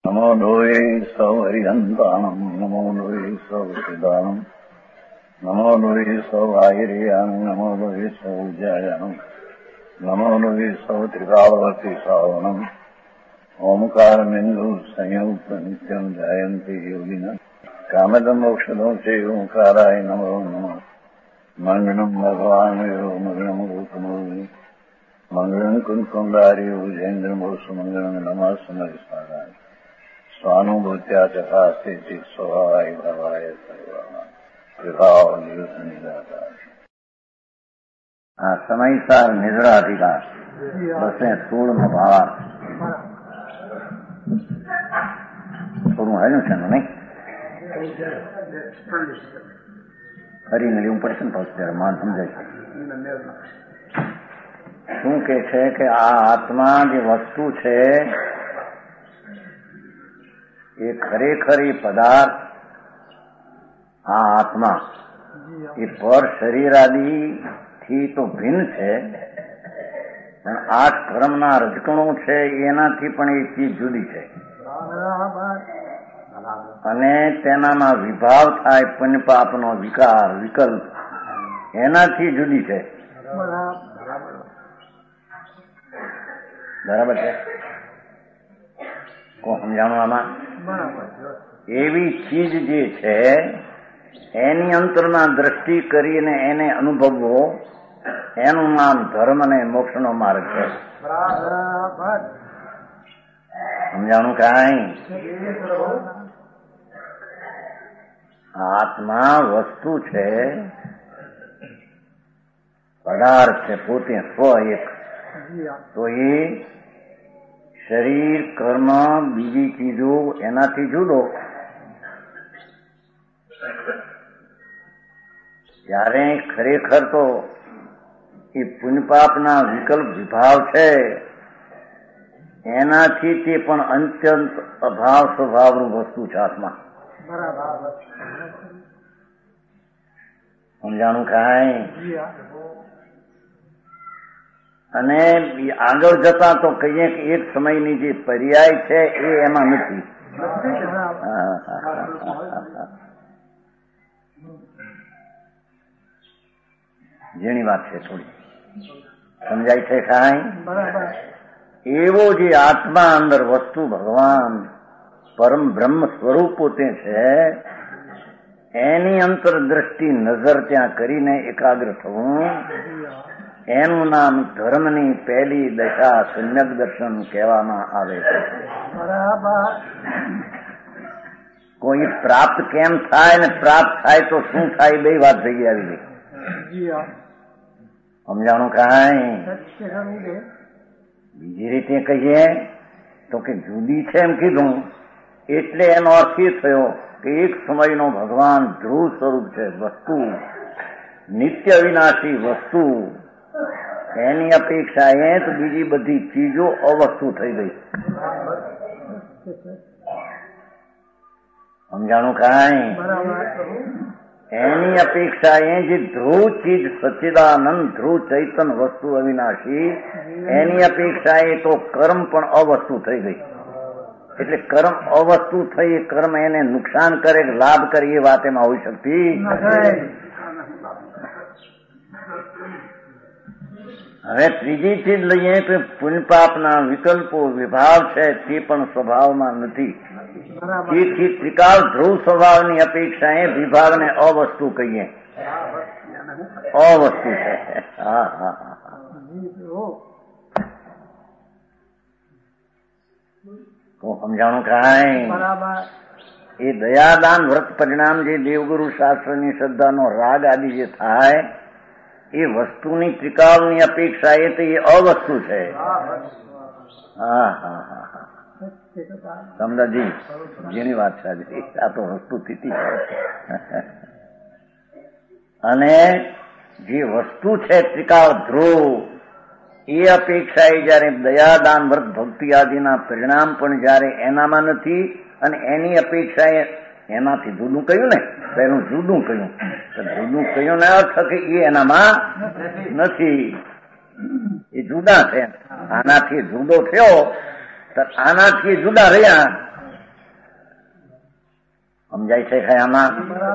નમો લોહે સૌ હરિહંતાણમ નમો લોહે સૌ સિદાનમ નમો લોહે સૌ આયર્યાણમ નમો લોહે સૌ જયાણમ નમો લોહે સૌ ત્રિકાવતી સાવણમ ઓમકાર બિંદુ સંયુક્ત નિત્યમ જયંતિ યોગિના કામદમ મોક્ષદો છે ઓંકારાય નમો નમઃ મંગળમ ભગવાન મંગળમ રૂપમો મંગળમ કુંકુંડાર્યો જૈન્દ્રમો સુમંગળમ નમઃ સમરિસ્વારાય સ્વાનુભૂત્યા ચકાસ્તે ચિત સ્વભાવાય ભવાય સર્વમાં વિભાવ નિવૃત્ત નિરાકાર આ સમયસાર નિદ્રા અધિકાર 216 ભાવ થોડું હાલ્યું છે ને નહીં ફરીને લેવું પડશે ને પછી ત્યારે માન સમજાય છે. શું કે છે કે આ આત્મા જે વસ્તુ છે એ ખરેખર એ પદાર્થ આ આત્મા એ પર શરીરાદી થી તો ભિન્ન છે, પણ આ કર્મના રજકણો છે એનાથી પણ એ ચીજ જુદી છે અને તેનામાં વિભાવ થાય પુણ્યપાપનો વિકાર વિકલ્પ એનાથી જુદી છે. બરાબર છે? કોણ સમજાણું આમાં? એવી ચીજ જે છે એની અંતરના દ્રષ્ટિ કરીને એને અનુભવવો એનું નામ ધર્મ અને મોક્ષનો માર્ગ છે. સમજાણું કાંઈ? આત્મા વસ્તુ છે, પદાર્થ છે, પોતે સ્વ એક. તો એ શરીર કર્મ બીજી ચીજો એનાથી જુદો. ત્યારે ખરેખર તો એ પુણ્યપાપના વિકલ્પ વિભાવ છે એનાથી તે પણ અત્યંત અભાવ સ્વભાવનું વસ્તુ છે આત્મા. સમજાણું કાંઈ? અને આગળ જતા તો કહીએ કે એક સમયની જે પર્યાય છે એ એમાં નથી. જેની વાત છે થોડી સમજાય છે કાંઈ? એવો જે આત્મા અંદર વસ્તુ ભગવાન પરમ બ્રહ્મ સ્વરૂપ પોતે છે એની અંતરદ્રષ્ટિ નજર ત્યાં કરીને એકાગ્ર થવું એનું નામ ધર્મની પહેલી દશા સમ્યક દર્શન કહેવામાં આવે છે. કોઈ પ્રાપ્ત કેમ થાય ને પ્રાપ્ત થાય તો શું થાય બે વાત થઈ આવી ગઈ. સમજાણું કાંઈ? બીજી રીતે કહીએ તો કે જુદી છે એમ કીધું એટલે એનો અર્થ એ થયો કે એક સમયનો ભગવાન ધ્રુવ સ્વરૂપ છે વસ્તુ, નિત્ય વિનાશી વસ્તુ, એની અપેક્ષાએ તો બીજી બધી ચીજો અવસ્તુ થઈ ગઈ. સમજાણું કાંઈ? એની અપેક્ષાએ જે ધ્રુવ ચીજ સચ્ચિદાનંદ ધ્રુવ ચૈતન વસ્તુ અવિનાશી એની અપેક્ષાએ તો કર્મ પણ અવસ્તુ થઈ ગઈ. એટલે કર્મ અવસ્તુ થઈ, કર્મ એને નુકસાન કરે કે લાભ કરે એ વાત એમાં હોઈ શકતી. હવે ત્રીજી ચીજ લઈએ તો પુણ્યપાપના વિકલ્પો વિભાવ છે તે પણ સ્વભાવમાં નથી. તેથી ત્રિકાળ ધ્રુવ સ્વભાવની અપેક્ષાએ વિભાવને અવસ્તુ કહીએ. અવસ્તુ છે. હા હા હા. તો સમજાણું કાંઈ? એ દયાદાન વ્રત પરિણામ જે દેવગુરુ શાસ્ત્રની શ્રદ્ધાનો રાગ આદિ જે થાય એ વસ્તુની ત્રિકાળની અપેક્ષા એ તો એ અવસ્તુ છે. હા હા હા હા. સમજાજી જેની વાત છે આ તો વસ્તુ સ્થિતિ છે. અને જે વસ્તુ છે ત્રિકાળ ધ્રુવ એ અપેક્ષા એ જયારે દયાદાન વ્રત ભક્તિ આદિના પરિણામ પણ જયારે એનામાં નથી અને એની અપેક્ષાએ એનાથી જુદું કહ્યું ને પેલું જુદું કહ્યું તો જુદું કહ્યું ને અર્થ કે એ એનામાં નથી, એ જુદા છે. આનાથી જુદો થયો તો આનાથી જુદા રહ્યા સમજાય છે આમાં?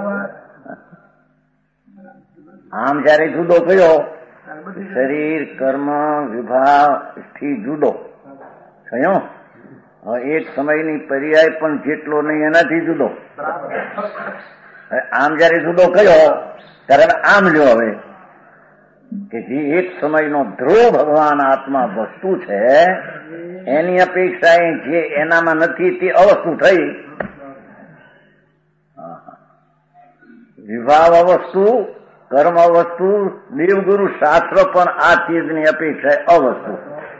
આમ જયારે જુદો કયો શરીર કર્મ વિભાગ થી જુદો થયો. હવે એક સમયની પર્યાય પણ જેટલો નહીં એનાથી જુદો. આમ જયારે જુદો કયો ત્યારે આમ લ્યો હવે કે જે એક સમયનો ધ્રુવ ભગવાન આત્મા વસ્તુ છે એની અપેક્ષાએ જે એનામાં નથી તે અવસ્તુ થઈ. વિભાવ અવસ્તુ કર્મ અવસ્તુ દેવગુરુ શાસ્ત્ર પણ આ ચીજની અપેક્ષા અવસ્તુ.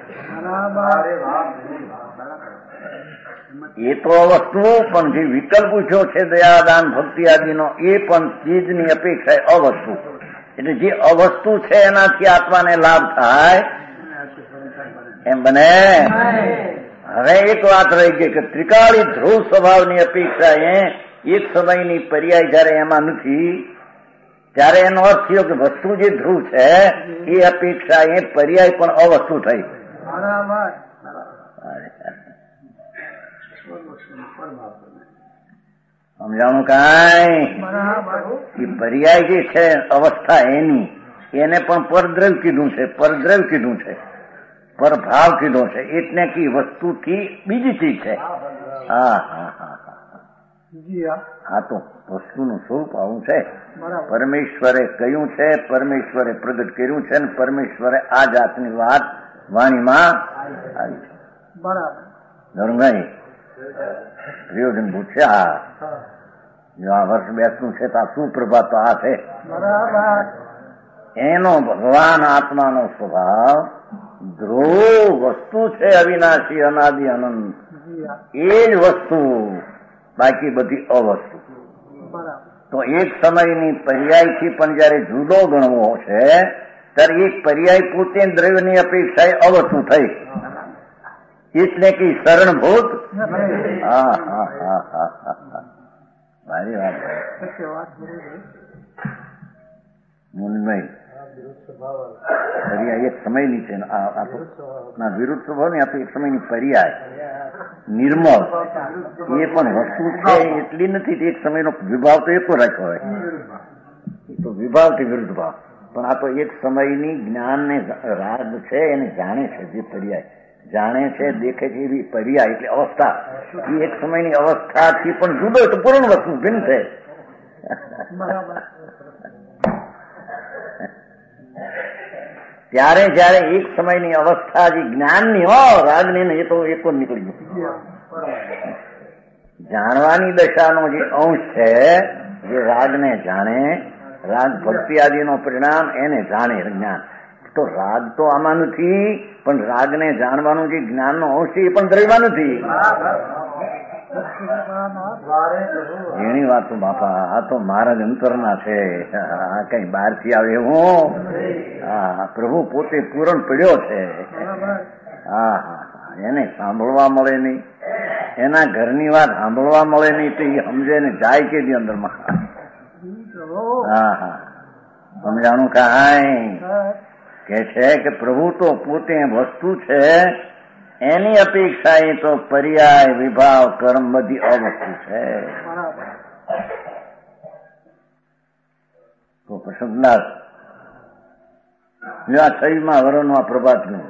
એ તો અવસ્તુ પણ જે વિકલ્પ પૂછ્યો છે દયાદાન ભક્તિ આદિનો એ પણ ચીજની અપેક્ષા અવસ્તુ. એટલે જે અવસ્તુ છે એનાથી આત્માને લાભ થાય એમ બને. હવે એક વાત રહી ગઈ કે ત્રિકાળી ધ્રુવ સ્વભાવની અપેક્ષા એક સમયની પર્યાય જયારે એમાં નથી ત્યારે એનો અર્થ થયો કે વસ્તુ જે ધ્રુવ છે એ અપેક્ષા પર્યાય પણ અવસ્તુ થઈ. સમજાણું કાંઈ? એ પર્યાય જે છે અવસ્થા એની એને પણ પરદ્રવ્ય કીધું છે, પરદ્રવ્ય કીધું છે, પરભાવ કીધો છે. એટલે કે વસ્તુથી બીજી ચીજ છે. હા હા હા હા તો વસ્તુનું સ્વરૂપ આવું છે. પરમેશ્વરે કહ્યું છે, પરમેશ્વરે પ્રગટ કર્યું છે, અને પરમેશ્વરે આ જાતની વાત વાણીમાં આવી છે. બરાબર પ્રિયોજન પૂછે આ વર્ષ બેસનું છે તો આ સુપ્રભાત તો આ છે. એનો ભગવાન આત્માનો સ્વભાવ ધ્રુવ વસ્તુ છે, અવિનાશી અનાદિ અનંત. એ જ વસ્તુ, બાકી બધી અવસ્તુ. તો એક સમયની પર્યાયથી પણ જયારે જુદો ગણવો છે ત્યારે એક પર્યાય પોતે દ્રવ્યની અપેક્ષાએ અવસ્તુ થઈ. એટલે કે શરણભૂત. હા હા હા હા હા મારી વાત મુનભાઈ પર્યાય એક સમયની છે. ના વિરુદ્ધ સ્વભાવ ને આપણે એક સમયની પર્યાય નિર્મળ એ પણ વસ્તુ છે એટલી નથી. એક સમયનો વિભાવ તો એકો રાખ્યો હોય તો વિભાવથી વિરુદ્ધ ભાવ. પણ આ તો એક સમયની જ્ઞાનને રાગ છે એને જાણે છે. જે પર્યાય જાણે છે દેખે છે એવી પર્યાય એટલે અવસ્થા. એ એક સમયની અવસ્થાથી પણ જુદો તો પૂર્ણ વસ્તુ ભિન્ન છે. ત્યારે જયારે એક સમયની અવસ્થા જે જ્ઞાનની રાગની ને એ તો એકો નીકળી ગયું. જાણવાની દશાનો જે અંશ છે જે રાગને જાણે, રાગ ભક્તિ આદિનો પરિણામ એને જાણે જ્ઞાન. તો રાગ તો આમાં નથી, પણ રાગને જાણવાનું જે જ્ઞાનનો અંશ છે એ પણ દ્રવ્યમાં નથી. એની વાત બાપા આ તો મહારાજ અંતરના છે. આ કઈ બહારથી આવે એવું? હા, પ્રભુ પોતે પૂરણ પડ્યો છે. હા હા એને સાંભળવા મળે નહીં, એના ઘરની વાત સાંભળવા મળે નહીં તો એ સમજે ને જાય કે દી અંદરમાં. હા હા સમજાણું કાંઈ? કે છે કે પ્રભુ તો પોતે વસ્તુ છે, એની અપેક્ષા એ તો પર્યાય વિભાવ કર્મ બધી અવસ્તુ છે. તો પ્રસન્નાથ આ 6મા વર્ષનું આ પ્રભાતનું.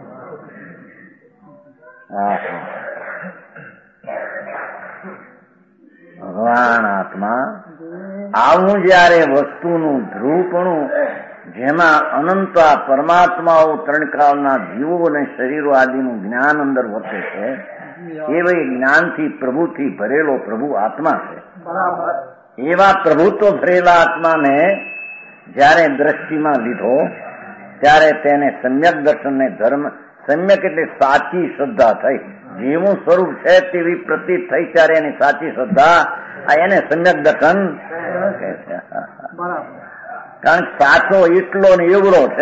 ભગવાન આત્મા આવું જયારે વસ્તુનું ધ્રુવપણું જેમાં અનંતા પરમાત્માઓ ત્રણ કાળના જીવો અને શરીરો આદિનું જ્ઞાન અંદર વર્તે છે એવા જ્ઞાનથી પ્રભુથી ભરેલો પ્રભુ આત્મા છે. એવા પ્રભુત્વ ભરેલા આત્માને જયારે દ્રષ્ટિમાં લીધો ત્યારે તેને સમ્યક દર્શનને ધર્મ સમ્યક એટલે સાચી શ્રદ્ધા થઈ. જેવું સ્વરૂપ છે તેવી પ્રતીત થઈ ત્યારે એની સાચી શ્રદ્ધા એને સમ્યક દર્શન કહે છે. કારણ કે સાચો એટલો ને એવડો છે.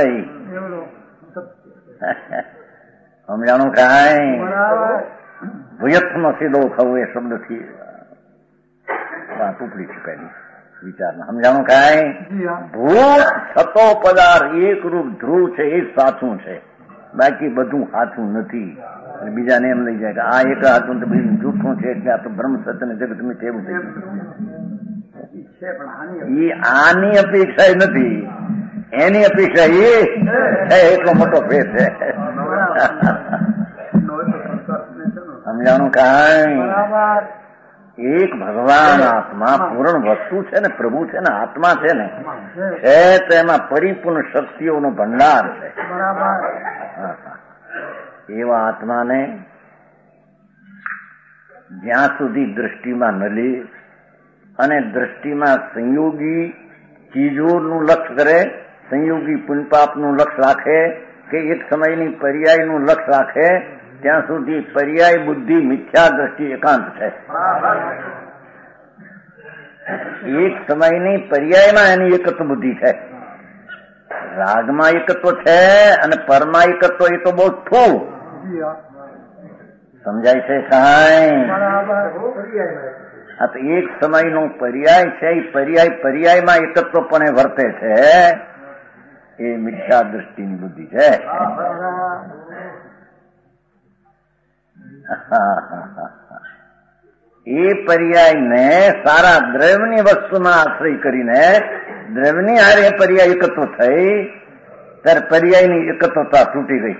સમજાણું કાંઈ? ભૂયત્નો સીધો થવું એ શબ્દથી વાત ઉપડી છે પહેલી વિચારમાં. સમજાણું કાંઈ? ભૂત છતો પદાર્થ એક રૂપ ધ્રુવ છે એ સાચું છે, બાકી બધું સાચું નથી. અને બીજાને એમ લઈ જાય કે આ એક હતું તો બીજું જૂઠું છે એટલે આ તો બ્રહ્મ સત્ય ને જગત મિથ એવું થઈ ગયું. એ આની અપેક્ષા નથી, એની અપેક્ષા એ એટલો મોટો ફેર છે. સમજાણું કાંઈ? એક ભગવાન આત્મા પૂર્ણ વસ્તુ છે ને, પ્રભુ છે ને, આત્મા છે ને, છે તો એમાં પરિપૂર્ણ શક્તિઓનો ભંડાર છે. એવા આત્માને જ્યાં સુધી દ્રષ્ટિમાં ન લે અને દ્રષ્ટિમાં સંયોગી ચીજોનું લક્ષ્ય કરે, સંયોગી પુણ્યપાપનું લક્ષ્ય રાખે કે એક સમયની પર્યાયનું લક્ષ્ય રાખે, ત્યાં સુધી પર્યાય બુદ્ધિ મિથ્યા દ્રષ્ટિ એકાંત છે. એક સમયની પર્યાયમાં એની એકત્વ બુદ્ધિ છે. રાગમાં એકત્વ છે અને પરમાં એકત્વ એ તો બહુ થોડું સમજાય છે. કાંઈ આ તો એક સમયનો પર્યાય છે. એ પર્યાયમાં એકત્વ પણ વર્તે છે. એ મિથ્યા દ્રષ્ટિની બુદ્ધિ છે. એ પર્યાયને સારા દ્રવ્યની વસ્તુમાં આશ્રય કરીને દ્રવ્યની હારે પર્યાય એકત્વ થઈ ત્યારે પર્યાયની એકત્વતા તૂટી ગઈ.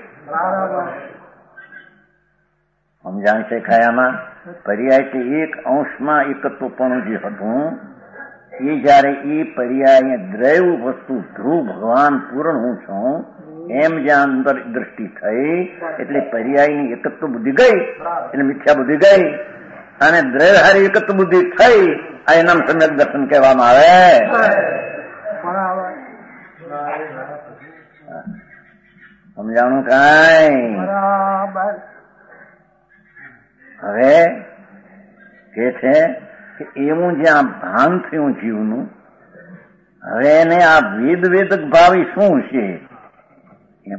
સમજાણ છે ખાયામાં? પર્યાયથી એક અંશમાં એકત્વ પણ જે હતું એ જયારે એ પર્યાય દ્રવ્ય વસ્તુ ધ્રુવ ભગવાન પૂર્ણ હું છું એમ જ્યાં અંદર દ્રષ્ટિ થઈ એટલે પર્યાયની એકત્વ બુદ્ધિ ગઈ એટલે મિથ્યા બુદ્ધિ ગઈ અને દ્રવ્ય હારી એકત્વ બુદ્ધિ થઈ. આ એનામ સમ્યક દર્શન કહેવામાં આવે. સમજાણું કાંઈ? હવે કે છે કે એવું જ્યાં ભાન થયું જીવનું, હવે એને આ વેદક ભાવી શું છે એમ.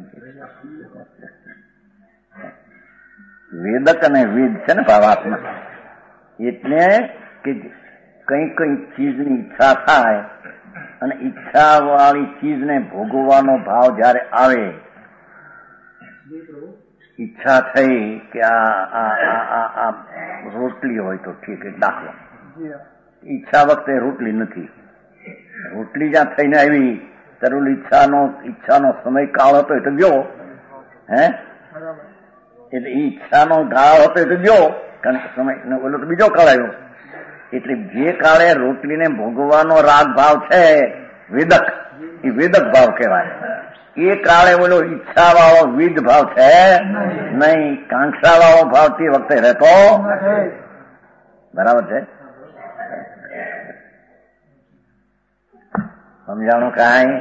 વેદક અને વેદ છે ને ભાવાત્મા, એટલે કે કઈ કઈ ચીજની ઈચ્છા થાય અને ઈચ્છા વાળી ચીજને ભોગવવાનો ભાવ જયારે આવે, ઈચ્છા થઈ કે આ રોટલી હોય તો ઠીક, એક દાખલો. ઈચ્છા વખતે રોટલી નથી, રોટલી જ્યાં થઈને આવી ત્યારે ઈચ્છાનો સમય કાળ હતો એ તો ગયો. એટલે ઈચ્છાનો ગાળ હતો એ તો ગયો, કારણ કે સમય ઓલો તો બીજો કાળ આવ્યો. એટલે જે કાળે રોટલીને ભોગવવાનો રાગ ભાવ છે વેદક, એ વેદક ભાવ કહેવાય. એ કાળે ઓલો ઈચ્છા વાળો વિદ ભાવ છે નહીં, કાંક્ષા વાળો ભાવ તે વખતે રહેતો. બરાબર છે? સમજાણું કાંઈ?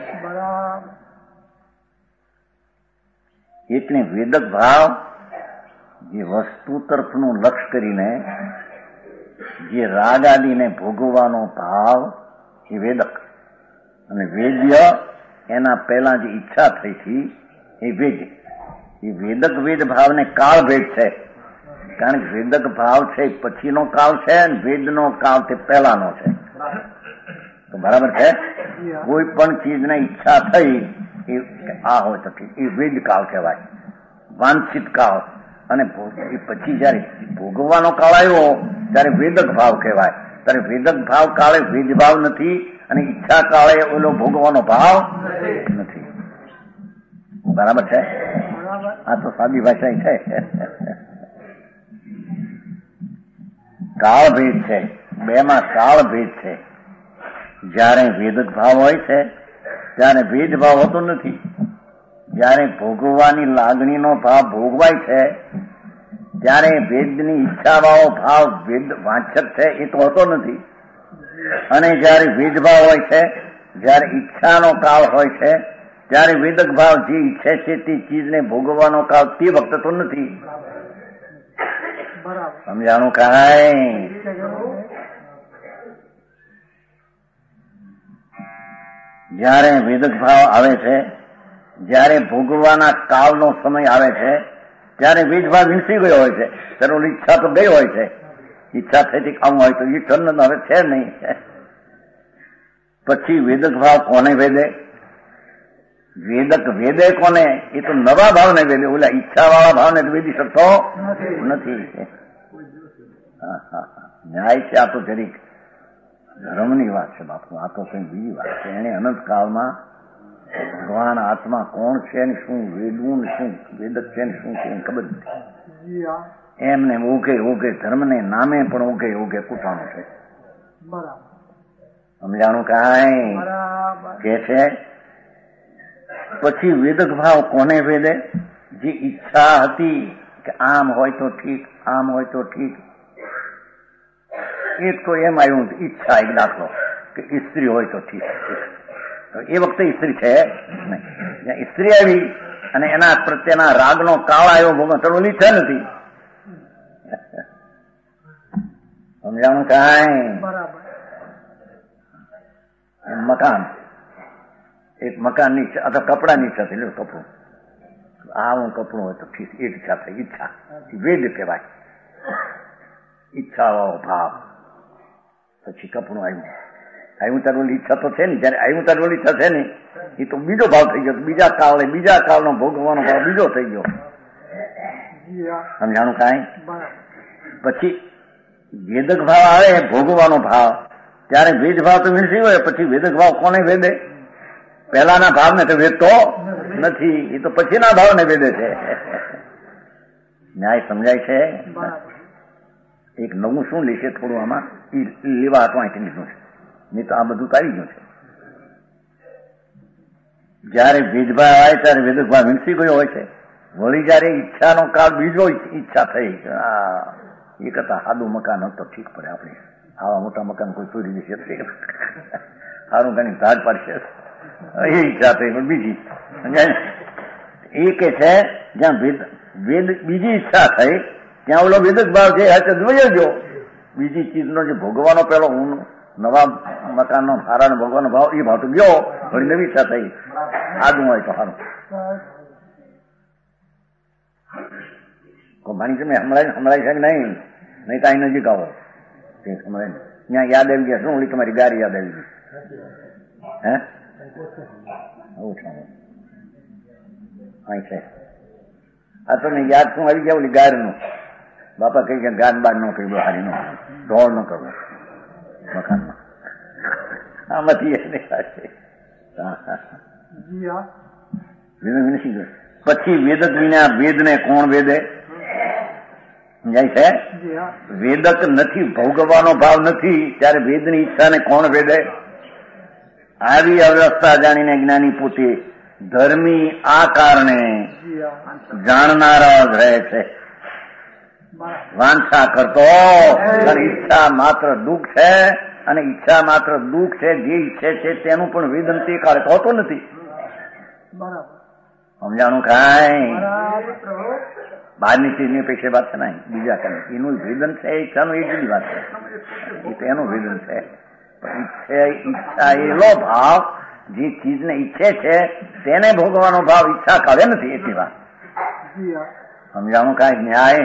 એટલે વેદક ભાવ જે વસ્તુ તરફનું લક્ષ્ય કરીને જે રાગ આદિને ભોગવવાનો ભાવ એ વેદક, અને વેદ્ય એના પહેલા જે ઈચ્છા થઈ હતી એ વેદ્ય. એ વેદક વેદ ભાવને કાળ ભેદ છે, કારણ કે વેદક ભાવ છે પછીનો કાળ છે અને વેદનો કાળ તે પહેલાનો છે. તો બરાબર છે? કોઈ પણ ચીજને ઈચ્છા થઈ એ આ હોય તો એ વેદ કાળ કહેવાય, વાંછિત કાળ. અને એ પછી જયારે ભોગવવાનો કાળ આવ્યો ત્યારે વેદક ભાવ કહેવાય. ત્યારે વેદક ભાવ કાળે વેદ ભાવ નથી અને ઈચ્છા કાળે ઓલો ભોગવવાનો ભાવ નથી. બરાબર છે? આ તો સાદી ભાષા છે. કાળ ભેદ છે, બેમાં કાળ ભેદ છે. જયારે વેદક ભાવ હોય છે ત્યારે વેદ ભાવ હોતો નથી. જયારે ભોગવવાની લાગણીનો ભાવ ભોગવાય છે ત્યારે વેદની ઈચ્છા વાળો ભાવ વેદ વાંચક છે એ તો હોતો નથી. અને જયારે વેદ ભાવ હોય છે, જયારે ઈચ્છાનો કાળ હોય છે ત્યારે વેદક ભાવ જે ઈચ્છે છે તે ચીજને ભોગવવાનો કાળ તે વખતે તો નથી. સમજાણું કાંઈ? જયારે વેદક ભાવ આવે છે, જયારે ભોગવવાના કાળનો સમય આવે છે ત્યારે વેદ ભાવ વીંસી ગયો હોય છે. ત્યારે ઈચ્છા તો ગઈ હોય છે, ઈચ્છા થઈથી ખાવું હોય તો ઈચ્છા હવે છે નહીં. પછી વેદક ભાવ કોને વેદે? વેદક વેદે કોને? એ તો નવા ભાવને વેદે, ઓલા ઈચ્છાવાળા ભાવને વેદી શકતો નથી. ન્યાય છે આ તો જરીક ધર્મની વાત છે બાપુ, આ તો કઈ બીજી વાત છે. એને અનંતકાળમાં ભગવાન આત્મા કોણ છે ને શું વેદવું ને શું વેદક છે ને શું છે એ ખબર નથી. એમને ઉગે ધર્મને નામે પણ ઉગે કૂટાણું છે. સમજાણું કાંઈ કે છે? પછી વેદક ભાવ કોને વેદે? જે ઈચ્છા હતી કે આમ હોય તો ઠીક, આમ હોય તો ઠીક. એક તો એમ આવ્યું ઈચ્છા, એક દાખલો કે સ્ત્રી હોય તો ઠીક. એ વખતે સ્ત્રી છે નહીં. સ્ત્રી આવી અને એના પ્રત્યેના રાગનો કાળ આવ્યો, ભોગવવાની ઈચ્છા નથી. સમજાણું કાંઈ? મકાન, એક મકાનની ઈચ્છા અથવા કપડાની ઈચ્છા થઈ, કપડું આવું કપડું હોય તો ઠીક, એક ઈચ્છા થઈ. ઈચ્છા વેદ કહેવાય, ઈચ્છા વાળો ભાવ. પછી કપડું આવ્યું તાર ઓલી ઈચ્છા તો છે ને, જયારે આવ્યું તાર ઓલી ઈચ્છા છે ને, એ તો બીજો ભાવ થઈ ગયો. બીજા કાળનો ભોગવવાનો ભાવ બીજો થઈ ગયો. સમજાણું કાંઈ? પછી વેદક ભાવ આવે, ભોગવાનો ભાવ, ત્યારે વેદ ભાવ તો વીણસી હોય. પછી વેદક ભાવ કોને વેદે? પહેલાના ભાવને તો વેદતો નથી, એ તો પછીના ભાવને વેદે છે. ન્યાય સમજાય છે? એક નવું શું લેશે થોડું આમાં, એ લેવા હતું અહીંથી લીધું છે, નહીં તો આ બધું કાઢી ગયું છે. જયારે વેદભાવ આવે ત્યારે વેદક ભાવ વીણસી ગયો હોય છે. વળી જયારે ઈચ્છાનો કાળ બીજો ઈચ્છા થઈ, એ કરતા સાદું મકાન હોત તો ઠીક પડે. આપણે આવા મોટા મકાન કોઈ ચોરી દેશે, સારું ઘણી ધાડ પાડશે, એ ઈચ્છા થઈ. પણ બીજી એ કે છે જ્યાં વેદ બીજી ઈચ્છા થઈ ત્યાં ઓલો વેદક ભાવ છે જોઈ ગયો. બીજી ચીજનો જે ભોગવાનો પેલો હું નવા મકાનનો સારા ભોગવાનો ભાવ, એ ભાવ તો ગયો. વળી નવી ઈચ્છા થઈ, આદું હોય તો સારું. માની તમે હમણાં છે નહીં તો અહીં નજીક આવો, ત્યાં યાદ આવી ગયા. શું ઓલી તમારી ગાડી યાદ આવી ગઈ? હે અહીં છે. આ તો યાદ શું આવી ગયા? ઓલી ગાયનું બાપા કઈ ગયા, ગાડ બાડ ન કરી, હારી ન ઢોળ ન કરવું મકાનમાં. આમાંથી પછી વેદક વિના વેદને કોણ વેદે? સમજાય છે? વેદક નથી, ભોગવવાનો ભાવ નથી, ત્યારે વેદની ઈચ્છાને કોણ વેદે? આવી અવસ્થા જાણીને જ્ઞાની પોતે ધર્મી આ કારણે જાણનારા જ રહે છે. વાંછા કરતો ઈચ્છા માત્ર દુઃખ છે, અને ઈચ્છા માત્ર દુઃખ છે. જે ઈચ્છે છે તેનું પણ વેદન તે કાળે હોતો નથી. સમજાણું કાંઈ? બહારની ચીજની અપેક્ષા વાત છે નહીં, બીજા કઈ એનું વેદન છે. ઈચ્છાનું એ જુદી વાત છે, એ તો એનું વેદન છે. ઈચ્છા એલો ભાવ જે ચીજને ઈચ્છે છે તેને ભોગવાનો ભાવ ઈચ્છા કાઢે નથી, એટલી વાત. સમજાણું કાંઈ? ન્યાય?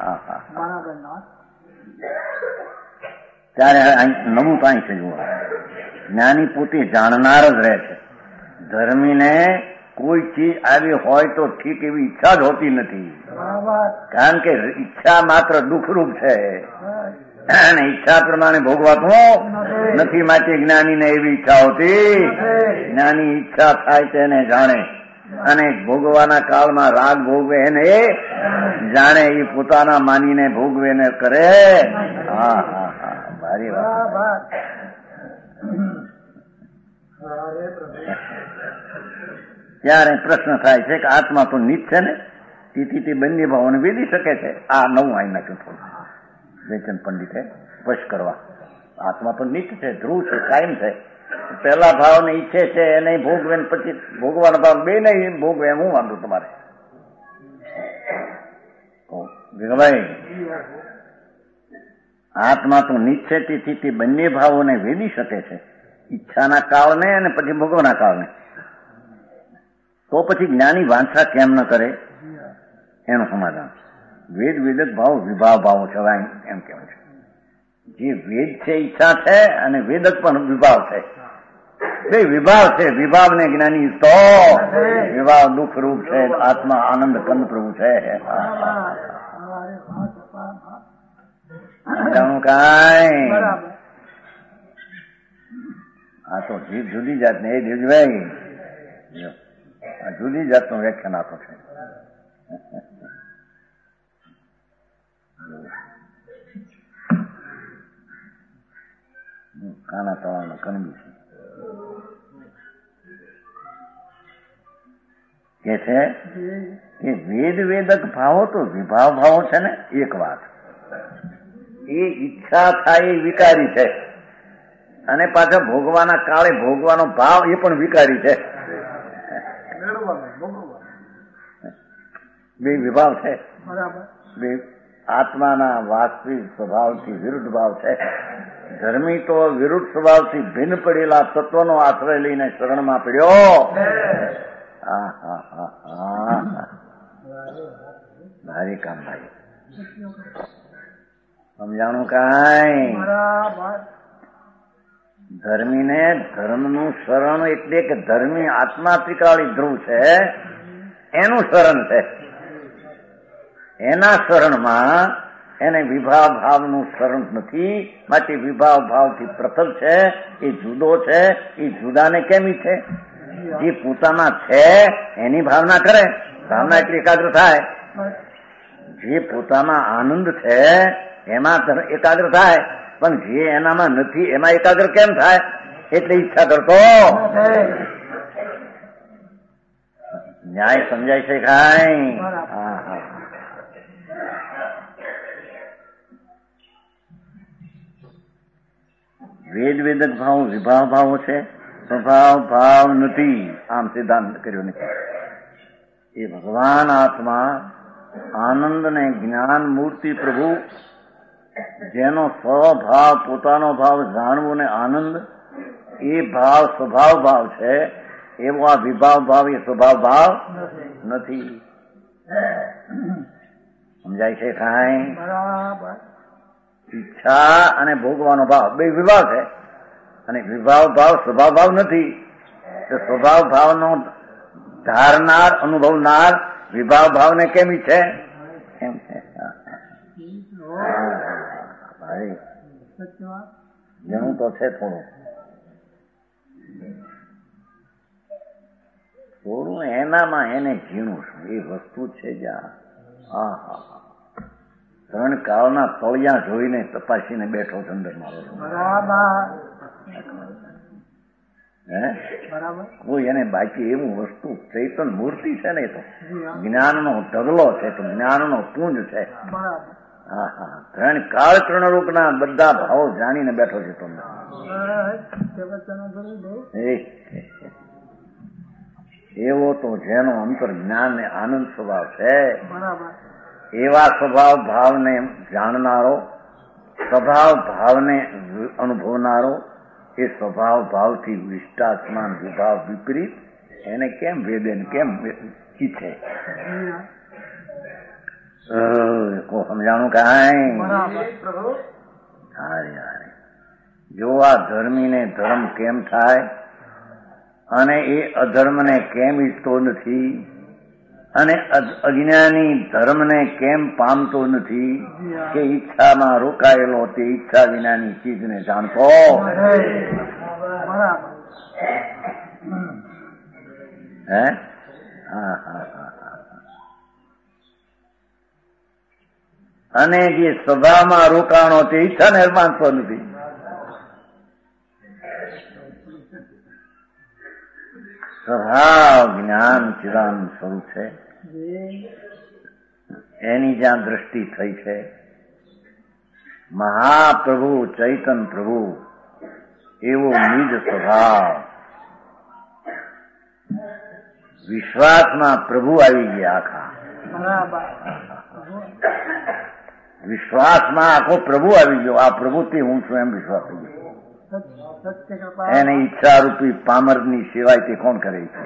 ત્યારે નવું કાંઈ છે જુઓ, જ્ઞાની પોતે જાણનાર જ રહે છે. ધર્મીને કોઈ ચીજ આવી હોય તો ઠીક એવી ઈચ્છા જ હોતી નથી, કારણ કે ઈચ્છા માત્ર દુઃખરૂપ છે અને ઈચ્છા પ્રમાણે ભોગવાતું નથી. માટે જ્ઞાનીને એવી ઈચ્છા હોતી. જ્ઞાની ઈચ્છા થાય તેને જાણે, અને ભોગવાના કાળમાં રાગ ભોગવે એને જાણે. એ પોતાના માનીને ભોગવે ને કરે. હા હા હા, ભારી વાત. ત્યારે પ્રશ્ન થાય છે કે આત્મા તો નિત છે ને, તેથી તે બંને ભાવોને વેદી શકે છે. આ નવું આવી નાખ્યું થોડું વેચન પંડિતે સ્પષ્ટ કરવા. આત્મા તો નિત છે, ધ્રુવ છે, કાયમ છે. પહેલા ભાવને ઈચ્છે છે એને ભોગવે, પછી ભોગવાનો ભાવ બે નહીં ભોગવે. હું વાંધો તમારે? ભાઈ આત્મા તો નિત છે, તેથી તે બંને ભાવોને વેદી શકે છે, ઈચ્છાના કાળને અને પછી ભોગવાના કાળને. તો પછી જ્ઞાની વાંછા કેમ ન કરે? એનું સમાધાન વેદક ભાવ વિભાવ ભાવો છે એમ કહેવાય છે. જે વેદ છે ઈચ્છા છે, અને વેદક પણ વિભાવ છે. બે વિભાવ છે. વિભાવ ને જ્ઞાની તો વિભાવ દુઃખ રૂપ છે, આત્મા આનંદ કંદ પ્રભુ છે. જાણું કાંઈ આ તો જીવ જુદી જાત ને એ દીવભાઈ આ જુદી જાતનું વ્યાખ્યાન આપો છે. કાના તળાવનો કનબી છે કે છે કે વેદ વેદક ભાવો તો વિભાવ ભાવો છે ને. એક વાત એ ઈચ્છા થાય એ વિકારી છે, અને પાછા ભોગવાના કાળે ભોગવાનો ભાવ એ પણ વિકારી છે. બે વિભાવ છે. બે આત્માના વાસ્તવિક સ્વભાવથી વિરુદ્ધ ભાવ છે. ધર્મી તો વિરુદ્ધ સ્વભાવથી ભિન્ન પડેલા તત્વનો આશ્રય લઈને શરણમાં પડ્યો. ભારી કામ ભાઈ સમજાણું કાંઈ. ધર્મીને ધર્મનું શરણ એટલે કે ધર્મી આત્મા ત્રિકાળી ધ્રુવ છે એનું શરણ છે. એના શરણમાં એને વિભાવ ભાવનું શરણ નથી. માટે વિભાવ ભાવથી પ્રથમ છે, એ જુદો છે. એ જુદાને કેમી છે? જે પોતાના છે એની ભાવના કરે, ભાવના એટલે એકાગ્ર થાય. જે પોતાના આનંદ છે એમાં એકાગ્ર થાય, પણ જે એનામાં નથી એમાં એકાગ્ર કેમ થાય? એટલે ઈચ્છા કરતો. ન્યાય સમજાય છે કાંઈ? વેદ વેદક ભાવ વિભાવ ભાવો છે, સ્વભાવ ભાવ નથી. આમ સિદ્ધાંત કર્યો નથી. એ ભગવાન આત્મા આનંદ ને જ્ઞાન મૂર્તિ પ્રભુ જેનો સ્વભાવ પોતાનો ભાવ જાણવો ને આનંદ એ ભાવ સ્વભાવ ભાવ છે. એવો આ વિભાવ ભાવ એ સ્વભાવ ભાવ નથી. સમજાય છે કાંઈ? ઈચ્છા અને ભોગવાનો ભાવ બે વિભાવ છે, અને વિભાવ ભાવ સ્વભાવ ભાવ નથી. તો સ્વભાવ ભાવનો ધારનાર અનુભવનાર વિભાવ ભાવને કેમ છે? એમ છે. ભાઈ ઘણું તો છે, થોડું એનામાં એને ઝીણું છું એ વસ્તુ છે. જ્યાં ત્રણ કાળના તળિયા જોઈને તપાસીને બેઠો છે અંદર મારો. કોઈ એને બાકી એવું વસ્તુ ચૈતન મૂર્તિ છે ને, તો જ્ઞાનનો ઢગલો છે, તો જ્ઞાનનો પુંજ છે. ત્રણ કાળ ત્રણરૂપના બધા ભાવો જાણીને બેઠો છે તમને. એવો તો જેનો અંતર જ્ઞાન ને આનંદ સ્વભાવ છે, એવા સ્વભાવ ભાવને જાણનારો, સ્વભાવ ભાવને અનુભવનારો, એ સ્વભાવ ભાવથી વિષ્ટાસમાન વિભાવ વિપરીત એને કેમ વેદન કેમ ઈચ્છે? સમજાણું કાંઈ? જો આ ધર્મીને ધર્મ કેમ થાય અને એ અધર્મને કેમ ઈચ્છતો નથી, અને અજ્ઞાની ધર્મને કેમ પામતો નથી કે ઈચ્છામાં રોકાયેલો તે ઈચ્છા વિનાની ચીજને જાણતો. હે અને જે સ્વભાવમાં રોકાણો તે ઈચ્છાને માનતો નથી. સ્વભાવ જ્ઞાન ચિદાનંદ સ્વરૂપ છે, એની જ્યાં દ્રષ્ટિ થઈ છે. મહાપ્રભુ ચૈતન પ્રભુ એવો નિજ સ્વભાવ, વિશ્વાસમાં પ્રભુ આવી ગયા. આખા વિશ્વાસમાં આખો પ્રભુ આવી ગયો. આ પ્રભુથી હું છું એમ વિશ્વાસ થઈ ગયો. એને ઈચ્છા રૂપી પામરની સિવાય તે કોણ કરે છે?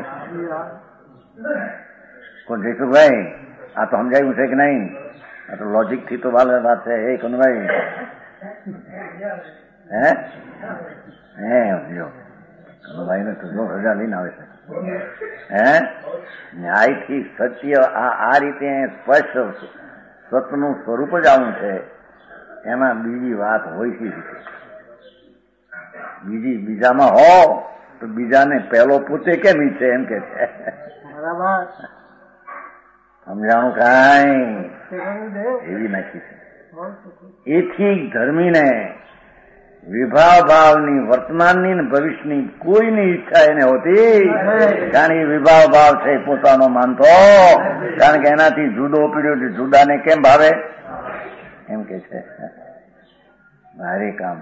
કોણ જયસુભાઈ? આ તો સમજાયું છે કે નહીં? આ તો લોજિક થી તો વાત છે. એ કનુભાઈ હે જો કનુભાઈને તો જો રજા લઈને આવે છે. હે ન્યાયથી સત્ય આ રીતે સ્પષ્ટ સતનું સ્વરૂપ જ આવું છે. એમાં બીજી વાત હોય છે રીતે બીજામાં હો તો બીજાને પહેલો પોતે કેમ ઈચ્છે એમ કે છે. સમજાણું કાંઈ એવી નાખી છે. એથી ધર્મીને વિભાવ ભાવની વર્તમાનની ને ભવિષ્યની કોઈની ઈચ્છા એને હોતી. કારણ કે વિભાવ ભાવ છે પોતાનો માનતો, કારણ કે એનાથી જુદો પીડ્યો જુદાને કેમ ભાવે એમ કે છે. ભારે કામ.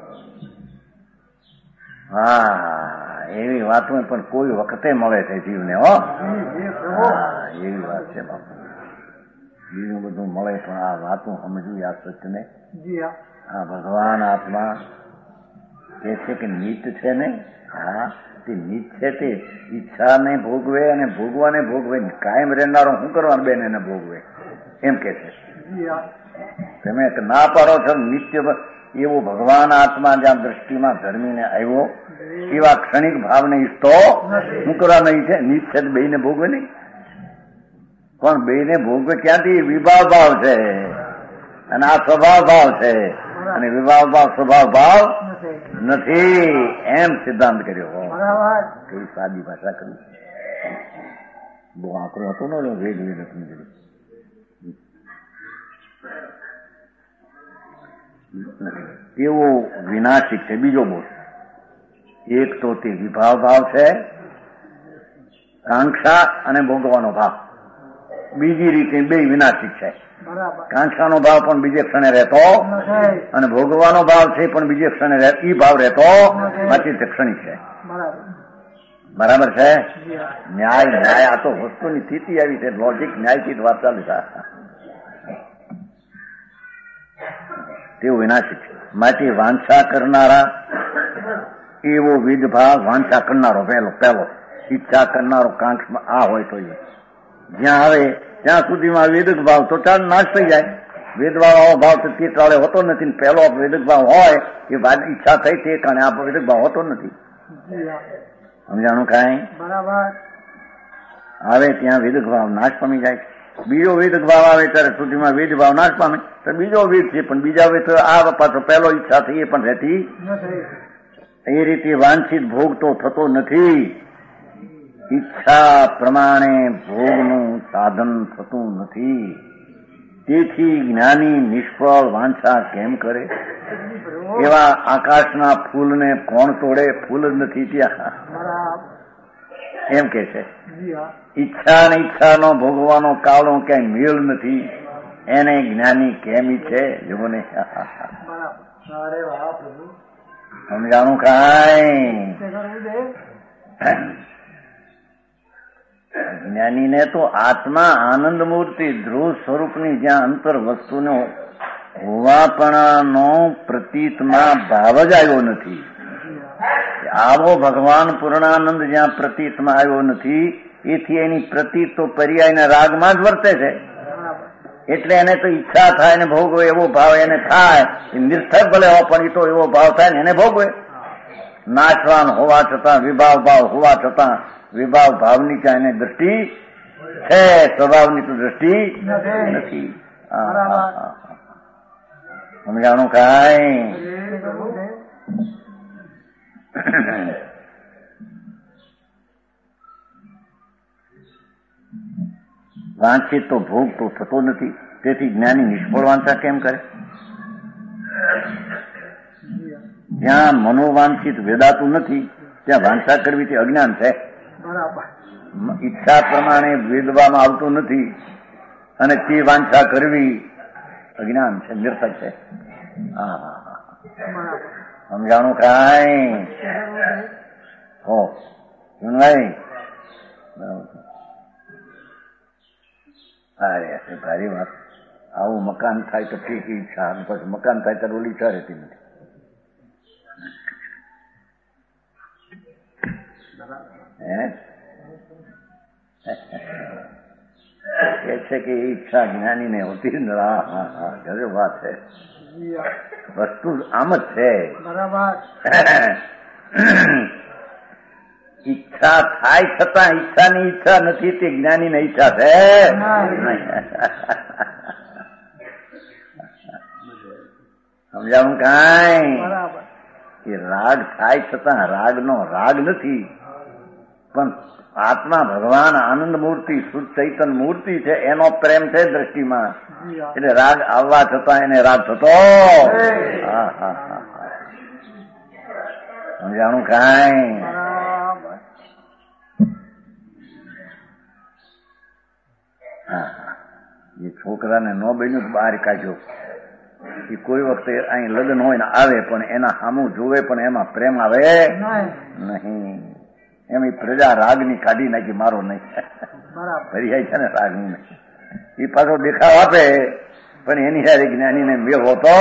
હા એવી વાતો પણ કોઈ વખતે મળે છે જીવને. હો એવી વાત છે બાપુ. બીજું બધું મળે પણ આ વાતો સમજવી આ સત્યને. આ ભગવાન આત્મા એ છે કે નીત છે ને. હા તે નીત છે તે ઈચ્છાને ભોગવે અને ભોગવાને ભોગવે. કાયમ રહેનારો શું કરવાનું બેન એને ભોગવે એમ કે છે. તમે ના પાડો છો નિત્ય એવો ભગવાન આત્મા જ્યાં દ્રષ્ટિમાં ધર્મીને આવ્યો એવા ક્ષણિક ભાવને ઈચ્છતો શું કરવા નહીં છે. નીત છે બેને ભોગવે નહીં, પણ બેને ભોગવે ક્યાંથી? વિભાવ ભાવ છે અને આ સ્વભાવ ભાવ છે, અને વિભાવ ભાવ સ્વભાવ ભાવ નથી એમ સિદ્ધાંત કર્યો. કઈ સાદી ભાષા કરી. બહુ આંકડો હતો ને વેદ નથી કર્યું. તેવો વિનાશિક છે. બીજો બોલ. એક તો તે વિભાવ ભાવ છે, કાંક્ષા અને ભોગવાનો ભાવ. બીજી રીતે બે વિનાશિક છે. કાંક્ષાનો ભાવ પણ બીજે ક્ષણે રહેતો અને ભોગવાનો ભાવ છે પણ બીજે ક્ષણે ઈ ભાવ રહેતો, બાકી તે ક્ષણિક છે. બરાબર છે. ન્યાય આ તો વસ્તુની સ્થિતિ આવી છે. લોજિક ન્યાયથી જ વાત ચાલે છે. તેવું વિનાશિક છે. માટે વાંછા કરનારા એવો વિદભાવ. વાંછા કરનારો પહેલો ઈચ્છા કરનારો કાંક્ષમાં આ હોય તો જ્યાં આવે ત્યાં સુધીમાં વેદક ભાવ તો ચાલ નાશ થઈ જાય. વેદભાવ આવો ભાવ તો તે ચાલે હોતો નથી. પહેલો વેદક ભાવ હોય એ ઈચ્છા થઈ તે કારણે આ વેદક ભાવ હોતો નથી. સમજાણું કાંઈ? આવે ત્યાં વેદક ભાવ નાશ પામી જાય. બીજો વેદક ભાવ આવે ત્યારે સુધીમાં વેદ ભાવ નાશ પામે તો બીજો વેદ છે, પણ બીજા વેદ આ પાછો પહેલો ઈચ્છા થઈ એ પણ રહેતી. એ રીતે વાંછિત ભોગ તો થતો નથી. ઈચ્છા પ્રમાણે ભોગનું સાધન થતું નથી. તેથી જ્ઞાની નિષ્ફળ વાંછા કેમ કરે? એવા આકાશના ફૂલને કોણ તોડે? ફૂલ જ નથી ત્યાં એમ કે છે. ઈચ્છા ને ઈચ્છાનો ભોગવાનો કાળનો ક્યાંય મેળ નથી. એને જ્ઞાની કેમ ઈચ્છે? જોને સમજાણું કાંઈ? જ્ઞાનીને તો આત્મા આનંદ મૂર્તિ ધ્રુવ સ્વરૂપની જ્યાં અંતર વસ્તુનો હોવાપણાનો પ્રતીતમાં ભાવ જ આવ્યો નથી. આવો ભગવાન પૂર્ણાનંદ જ્યાં પ્રતીતમાં આવ્યો નથી, એથી એની પ્રતીત તો પર્યાયના રાગમાં જ વર્તે છે. એટલે એને તો ઈચ્છા થાય ને ભોગવે એવો ભાવ એને થાય. નિર્થક ભલે હો પણ એ તો એવો ભાવ થાય ને એને ભોગવે. નાશવાન હોવા છતાં, વિભાવ ભાવ હોવા છતાં વિભાવ ભાવની ક્યાં એને દ્રષ્ટિ છે, સ્વભાવની તો દ્રષ્ટિ નથી. સમજાણું કાંઈ? વાંછિત તો ભોગ તો થતો નથી. તેથી જ્ઞાની નિષ્ફળ વાંછા કેમ કરે? જ્યાં મનોવાંછિત વેદાતું નથી ત્યાં વાંછા કરવી તે અજ્ઞાન છે. ઈચ્છા પ્રમાણે વેદવામાં આવતું નથી અને તે વાંછા કરવી અજ્ઞાન છે, નિર્થક છે. સમજાણું કાંઈ? હો ભાઈ અરે ભારી વાત. આવું મકાન થાય તો ઠીક ઈચ્છા, પછી મકાન થાય ત્યારે ઓલી ઈચ્છા રહેતી નથી. એ છે કે ઈચ્છા જ્ઞાનીને હોતી ને. ગજબ વાત છે. વસ્તુ આમ જ છે. ઈચ્છા થાય છતાં ઈચ્છાની ઈચ્છા નથી તે જ્ઞાનીની ઈચ્છા છે. સમજાવું કાંઈ? કે રાગ થાય છતાં રાગનો રાગ નથી, પણ આત્મા ભગવાન આનંદ મૂર્તિ શુદ્ધ ચૈતન મૂર્તિ છે, એનો પ્રેમ છે દ્રષ્ટિમાં, એટલે રાગ આવવા છતાં એને રાગ થતો. સમજાણું કાંઈ? એ છોકરાને ન બન્યું બહાર કાઢ્યો, એ કોઈ વખતે અહીં લગ્ન હોય ને આવે પણ એના સામું જોવે પણ એમાં પ્રેમ આવે નહીં. એમ પ્રજા રાગની કાઢી નાખી, મારો નહીં ફરી જાય છે ને રાગનું નહીં. એ પાછો દેખાવ આપે પણ એની હારે જ્ઞાનીને મેળ હોતો.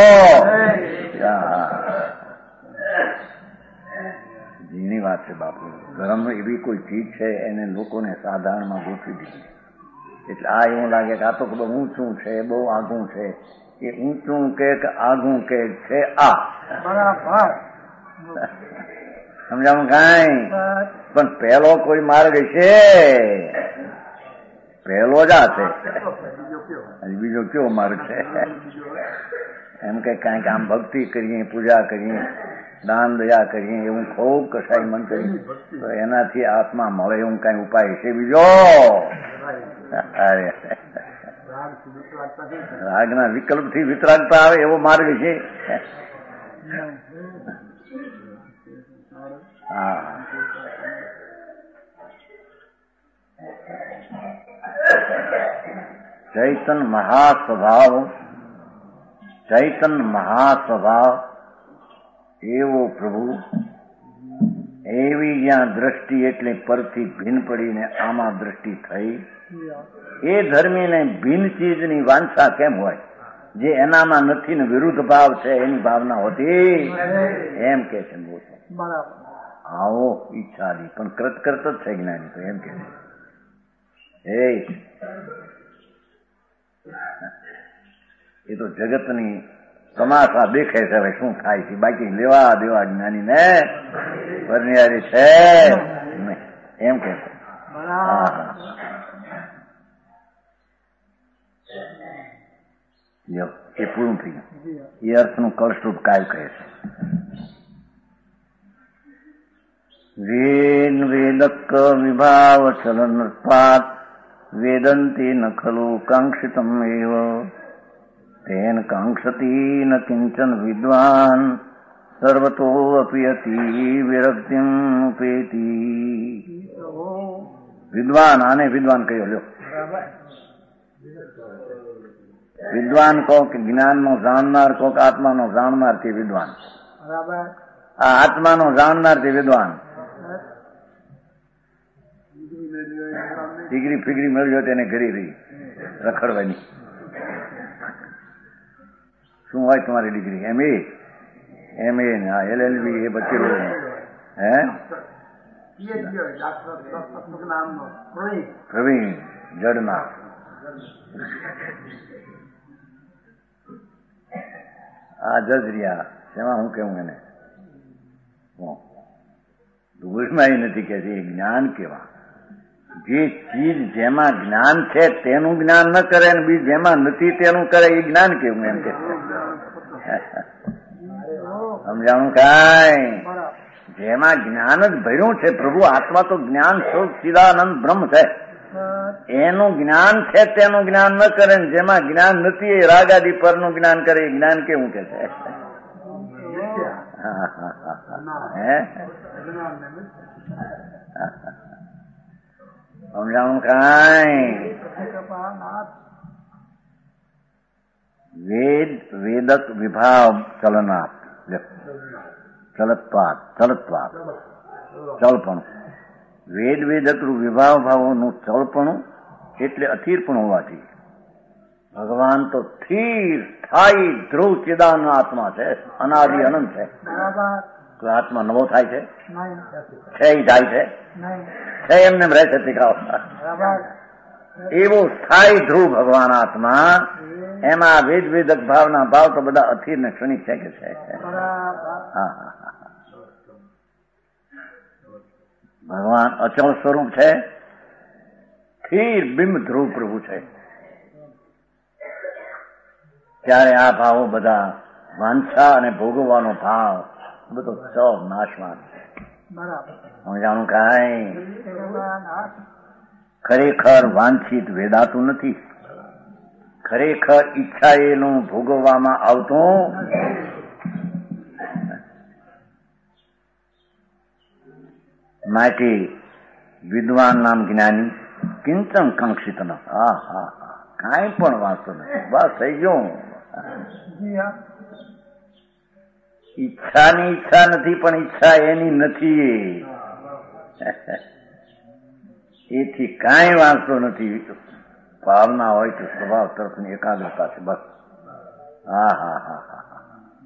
જેની વાત છે બાપુ, ધર્મ એવી કોઈ ચીજ છે એને લોકોને સાધારણમાં ગોઠવી દીધી. એટલે આ એવું લાગે કે આ તો બહુ ઊંચું છે, બહુ આઘું છે. એ ઊંચું કે આઘું કે છે આ સમજાવું કાંઈ? પણ પહેલો કોઈ માર્ગ છે, પહેલો જ આ છે. બીજો કયો માર્ગ છે? એમ કે કાંઈક આમ ભક્તિ કરીએ, પૂજા કરીએ, દાન દયા કરીએ, એવું ખૂબ કસાઈ મન કરીએ તો એનાથી આત્મા મળે એવું કઈ ઉપાય છે બીજો? રાગના વિકલ્પથી વિતરાગતા આવે એવો માર્ગ છે? હા, ચૈતન મહાસ્વભાવ, ચૈતન મહાસ્વભાવ એવો પ્રભુ, એવી જ્યાં દ્રષ્ટિ એટલે પરથી ભિન્ન પડીને આમાં દ્રષ્ટિ થઈ. એ ધર્મીને ભિન્ન ચીજની વાંછા કેમ હોય? જે એનામાં નથી ને વિરુદ્ધ ભાવ છે એની ભાવના હોતી, એમ કે છે. આવો ઈચ્છાથી પણ કૃત કરત જ છે જ્ઞાની, તો એમ કે છે એ તો જગતની તમાશા દેખે છે, હવે શું થાય છે, બાકી લેવા દેવા જ્ઞાની ને પરનિયારી છે એમ કે છે. એ પૂરું થઈ ગયું. એ અર્થનું કળસ્વરૂપ કાય કહે છે. વેદ વેદક વિભાવ ચલનત્વાત વેદંતી ન ખલુ કાંક્ષિતમ એવ તેન કાંક્ષતી ન કિંચન વિદ્વાન સર્વતો અપી અતિ વિરક્તિમ ઉપેતી. વિદ્વાન, આને વિદ્વાન કહ્યો. લ્યો, વિદ્વાન કહો કે જ્ઞાનનો જાણનાર કહો કે આત્માનો જાણનાર તે વિદ્વાન. આ આત્માનો જાણનાર તે વિદ્વાન. ડિગ્રી ફિગ્રી મેળવ્યો તેને ઘરે રહી રખડવાની. શું હોય તમારી ડિગ્રી? એમએ LLB એ બચેલું હે પ્રવીણ જડના. આ જજ રહ્યા એમાં હું કેવું એને દુર્ગમાં નથી કે છે. જ્ઞાન કેવા? જે ચીજ જેમાં જ્ઞાન છે તેનું જ્ઞાન ન કરે અને બીજ જેમાં નથી તેનું કરે, એ જ્ઞાન કેવું? એમ કે સમજાણું કાંઈ? જેમાં જ્ઞાન જ ભર્યું છે પ્રભુ આત્મા તો જ્ઞાન સ્વરૂપ ચિદાનંદ બ્રહ્મ છે, એનું જ્ઞાન છે તેનું જ્ઞાન ન કરે, જેમાં જ્ઞાન નથી એ રાગાદી પરનું જ્ઞાન કરે, એ જ્ઞાન કેવું કે છે? સમજાણું કાંઈ? વેદ વેદક વિભાવ ચલનાથ ચલત્વાત ચલપણું. વેદ વેદક વિભાવ ભાવોનું ચલપણું એટલે અથીરપણ હોવાથી ભગવાન તો સ્થિર સ્થાયી ધ્રુવ ચિદાન આત્મા છે, અનાદિ અનંત છે. તો આત્મા નવો થાય છે? છે જાય છે એમને રહે છે ટીકાઓ. એવો સ્થાયી ધ્રુવ ભગવાન આત્મા, એમાં વેદ વેદક ભાવના ભાવ તો બધા અથીર ને ક્ષણિક છે કે છે? ભગવાન અચળ સ્વરૂપ છે, સ્થિર બિંબ ધ્રુવ પ્રભુ છે. ત્યારે આ ભાવો બધા વાંછા અને ભોગવવાનો ભાવ બધો સૌ નાશવાન છે. સમજાણું કાંઈ? ખરેખર વાંછિત વેદાતું નથી, ખરેખર ઈચ્છા એનું ભોગવવામાં આવતું. માટે વિદ્વાન નામ જ્ઞાની કિંચન કંક્ષિત ન. હા હા હા, કાંઈ પણ વાંચતો નથી, બસ થઈ ગયું. ઈચ્છાની ઈચ્છા નથી, પણ ઈચ્છા એની નથી, એથી કાંઈ વાંચતો નથી. ભાવના હોય તો સ્વભાવ તરફની એકાગ્રતા છે, બસ. હા હા હા હા,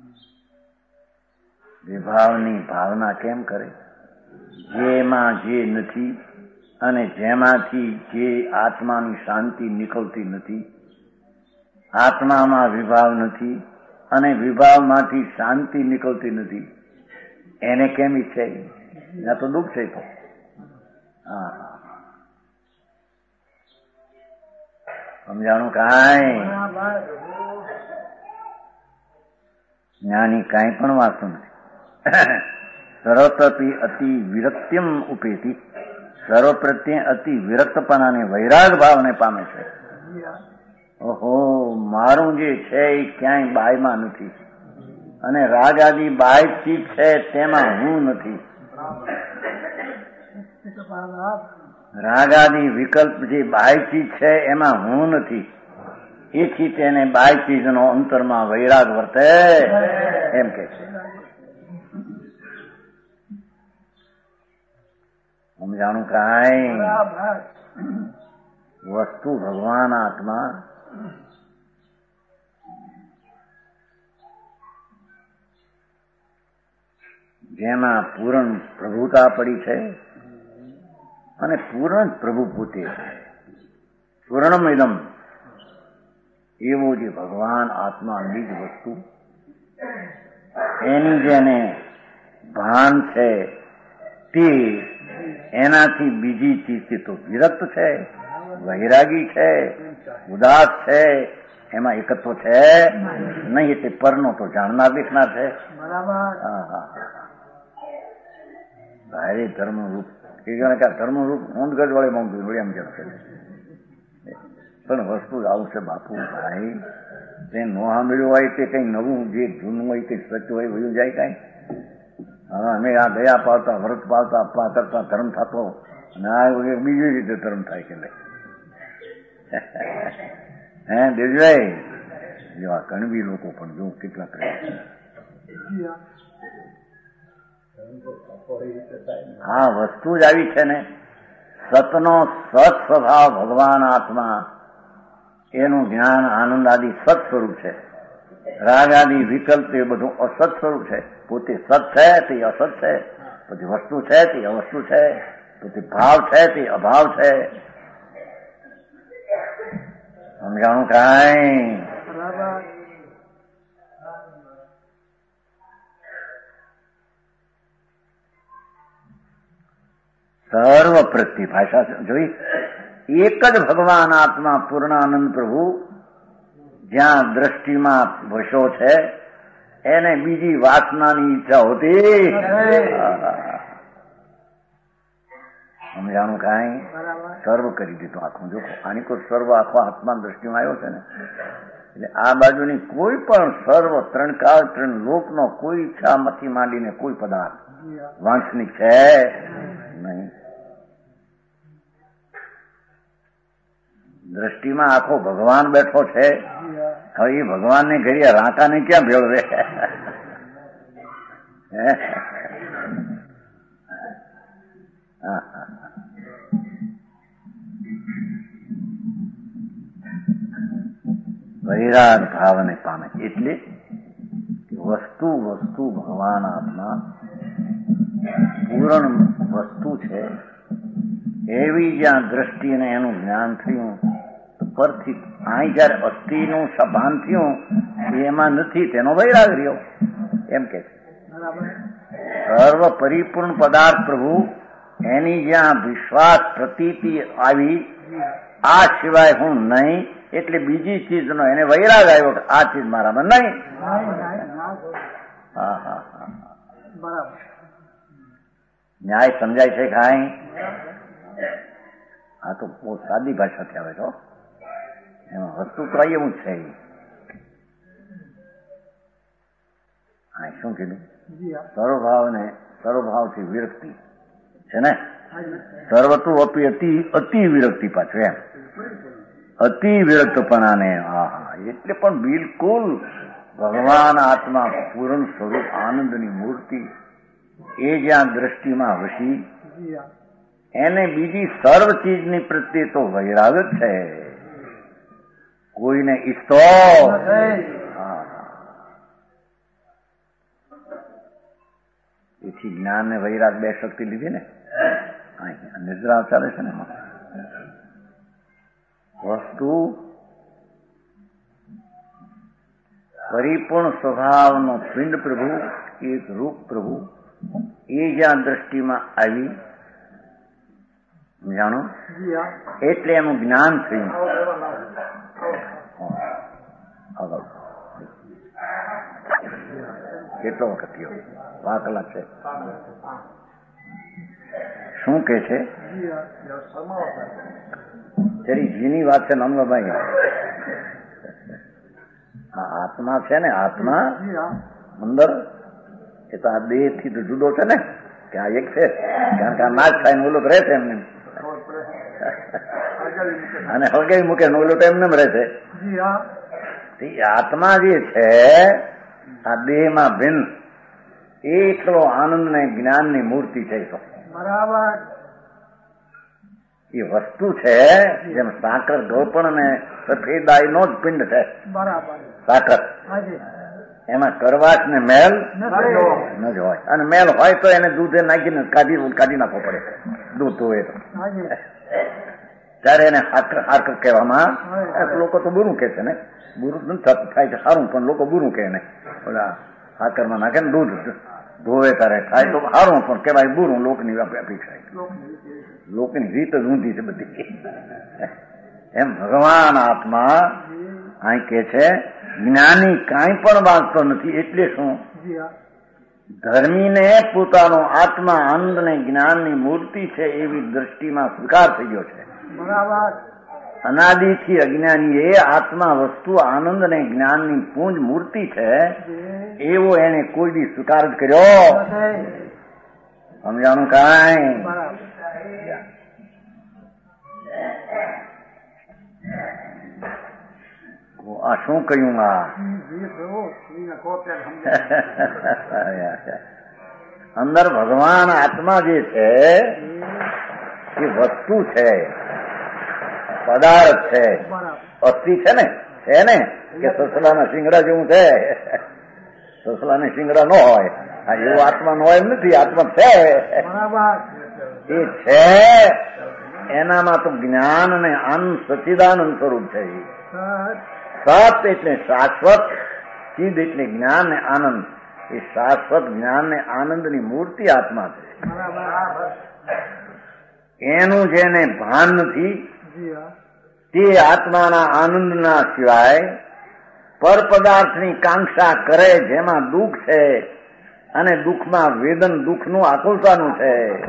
વિભાવની ભાવના કેમ કરે? જેમાં જે નથી અને જેમાંથી જે આત્માની શાંતિ નીકળતી નથી, આત્મામાં વિભાવ નથી અને વિભાવમાંથી શાંતિ નીકળતી નથી, એને કેમ ઈચ્છે? ત્યાં તો દુઃખ છે. તો હા, સમજાણું કાંઈ? જ્ઞાની કાંઈ પણ વાંચતું નથી. સર્વપ્રતિ અતિ વિરક્તિમ ઉપેતી, સર્વ પ્રત્યે અતિ વિરક્તપણાને વૈરાગ ભાવને પામે છે. ઓહો, મારું જે છે એ ક્યાંય બાયમાં નથી, અને રાગ આદિ બાય ચીજ છે તેમાં હું નથી. રાગ આદિ વિકલ્પ જે બાય ચીજ છે એમાં હું નથી. એથી તેને બાય ચીજનો અંતરમાં વૈરાગ વર્તે એમ કે છે. સમજાણું કાંઈ? વસ્તુ ભગવાન આત્મા જેમાં પૂર્ણ પ્રભુતા પડી છે અને પૂર્ણ પ્રભુ પોતે છે. પૂર્ણમિદમ એવો જે ભગવાન આત્મા નિજ વસ્તુ, એની જેને ભાન છે તે એનાથી બીજી ચીજથી તો વિરક્ત છે, વૈરાગી છે, ઉદાસ છે, એમાં એકત્વ છે નહીં. એટલે પરનો તો જાણનાર દેખનાર છે. ભારે ધર્મરૂપ ધર્મરૂપ ઊંધ ગજ વડે માંગતું એમ જેમ છે. પણ વસ્તુ આવું છે બાપુ ભાઈ, તે નો સાંભળ્યું હોય તે કઈ નવું, જે જૂનું હોય તે સચ હોય વયું જાય કઈ. હવે અમે આ દયા પાડતા, વ્રત પાડતા, આપવા કરતા ધર્મ થતો, અને આ બીજી રીતે ધર્મ થાય કે નહીં? હે દેવભાઈ, જેવા કણબી લોકો પણ જો કેટલા કરે. હા, વસ્તુ જ આવી છે ને, સતનો સત સ્વભાવ ભગવાન આત્મા, એનું જ્ઞાન આનંદ આદિ સત સ્વરૂપ છે. રાગ આદિ વિકલ્પ એ બધું અસત સ્વરૂપ છે. પોતે સત છે તે અસત છે, પછી વસ્તુ છે તે અવસ્તુ છે, પછી ભાવ છે તે અભાવ છે. સમજાણું કાંઈ? સર્વ પ્રત્યે ભાષા જોઈ, એક જ ભગવાન આત્મા પૂર્ણાનંદ પ્રભુ જ્યાં દ્રષ્ટિમાં વશો છે, એને બીજી વાસનાની ઈચ્છા હોતી. સમજાણું કાંઈ? સર્વ કરી દીધું આખું. જો આની કોઈ સર્વ આખો આત્મા દ્રષ્ટિમાં આવ્યો છે ને, એટલે આ બાજુની કોઈ પણ સર્વ ત્રણ કાળ ત્રણ લોકનો કોઈ ઈચ્છામાંથી માંડીને કોઈ પદાર્થ વાંછનિક છે નહીં. દ્રષ્ટિમાં આખો ભગવાન બેઠો છે. હવે એ ભગવાનને ઘરે રાંકાને ક્યાં ભેળવે? વૈરાગ ભાવને પામે એટલે વસ્તુ વસ્તુ ભગવાન આત્મા પૂર્ણ વસ્તુ છે. એવી જ્યાં દ્રષ્ટિને એનું જ્ઞાન થયું પરથી અહીં જયારે અસ્થિનું ભાન થયું એમાં નથી, તેનો વૈરાગ રહ્યો એમ કે છે. સર્વ પરિપૂર્ણ પદાર્થ પ્રભુ એની જ્યાં વિશ્વાસ પ્રતીતિ આવી આ સિવાય હું નહીં, એટલે બીજી ચીજનો એને વૈરાગ આવ્યો કે આ ચીજ મારામાં નહીં. હા હા હા, બરાબર. ન્યાય સમજાય છે કાંઈ? આ તો બહુ સાદી ભાષાથી આવે છો, એમાં વસ્તુ તો એવું જ છે. હા, શું કીધું? સર્વભાવથી વિરક્તિ છે ને, સર્વતું અપી અતિ વિરક્તિ પાછું એમ, અતિ વિરક્તપણાને. હા હા, એટલે પણ બિલકુલ ભગવાન આત્મા પૂર્ણ સ્વરૂપ આનંદની મૂર્તિ એ જ્યાં દ્રષ્ટિમાં વસી, એને બીજી સર્વ ચીજની પ્રત્યે તો વૈરાગ જ છે, કોઈને ઈચ્છતો. એથી જ્ઞાન ને વૈરાગ બે શક્તિ લીધી ને. નિદ્રા ચાલે છે ને એમાં વસ્તુ પરિપૂર્ણ સ્વભાવનો પિંડ પ્રભુ, એક રૂપ પ્રભુ, એ જ્યાં દ્રષ્ટિમાં આવી, જાણો, એટલે એનું જ્ઞાન થયું. કેટલો વખત થયો? 5 કલાક છે. શું કે છે? તેરી જીની વાત છે નમલાભાઈ. આ આત્મા છે ને, આત્મા અંદર એ તો આ દેહ થી તો જુદો છે ને, કે આ એક છે, કારણ કે આ નાશ થાય ને ઓલો રહે છે એમને, અને હળગાવી મૂકે ને ઓલો તો એમને રહે છે. આત્મા જે છે આ દેહમાં ભિન્ન, એ એટલો આનંદ ને જ્ઞાન ની મૂર્તિ છે. તો બરાબર એ વસ્તુ છે, જેમ સાકર ગોપણ ને સફેદાઈ નો જ પિંડ છે. બરાબર. સાકર એમાં કરવાશ ને મેલ ન જ હોય, અને મેલ હોય તો એને દૂધે નાખીને કાઢી નાખવો પડે, દૂધ ધોવે તો. ત્યારે એને હાકર કહેવામાં. લોકો તો બુરું કે છે ને, બુરું થાય છે સારું, પણ લોકો બુરું કહે ને, ઓલા હાકરમાં નાખે ને દૂધ ધોવે ત્યારે થાય તો સારું, પણ કહેવાય બુરું. લોકની અપેક્ષા, લોકની રીત જ ઊંધી છે બધી. એમ ભગવાન આત્મા અહીં કે છે જ્ઞાની કાંઈ પણ વાંચતો નથી. એટલે શું? ધર્મીને પોતાનો આત્મા આનંદ ને જ્ઞાનની મૂર્તિ છે એવી દ્રષ્ટિમાં સ્વીકાર થઈ ગયો છે. અનાદિથી અજ્ઞાની એ આત્મા વસ્તુ આનંદ ને જ્ઞાનની પૂંજ મૂર્તિ છે એવો એને કોઈ દી સ્વીકાર જ કર્યો. સમજાણું કાંઈ? આ શું કહ્યું? આ અંદર ભગવાન આત્મા જે છે એ વસ્તુ છે, પદાર્થ છે, અસ્થિ છે ને, કે સસલાના શિંગડા જેવું છે. સસલાને શિંગડા ન હોય, આ એવો આત્મા ન હોય એમ નથી. આત્મા છે એ છે, એનામાં તો જ્ઞાન અને આનંદ સચ્ચિદાનંદ સ્વરૂપ છે. સત એટલે શાશ્વત, ચિદ એટલે જ્ઞાન ને આનંદ. એ શાશ્વત જ્ઞાન ને આનંદની મૂર્તિ આત્મા છે. એનું જેને ભાન નથી તે આત્માના આનંદના સિવાય પર પદાર્થની કાંક્ષા કરે, જેમાં દુઃખ છે અને દુઃખમાં વેદન દુઃખનું આકુલતાનું છે.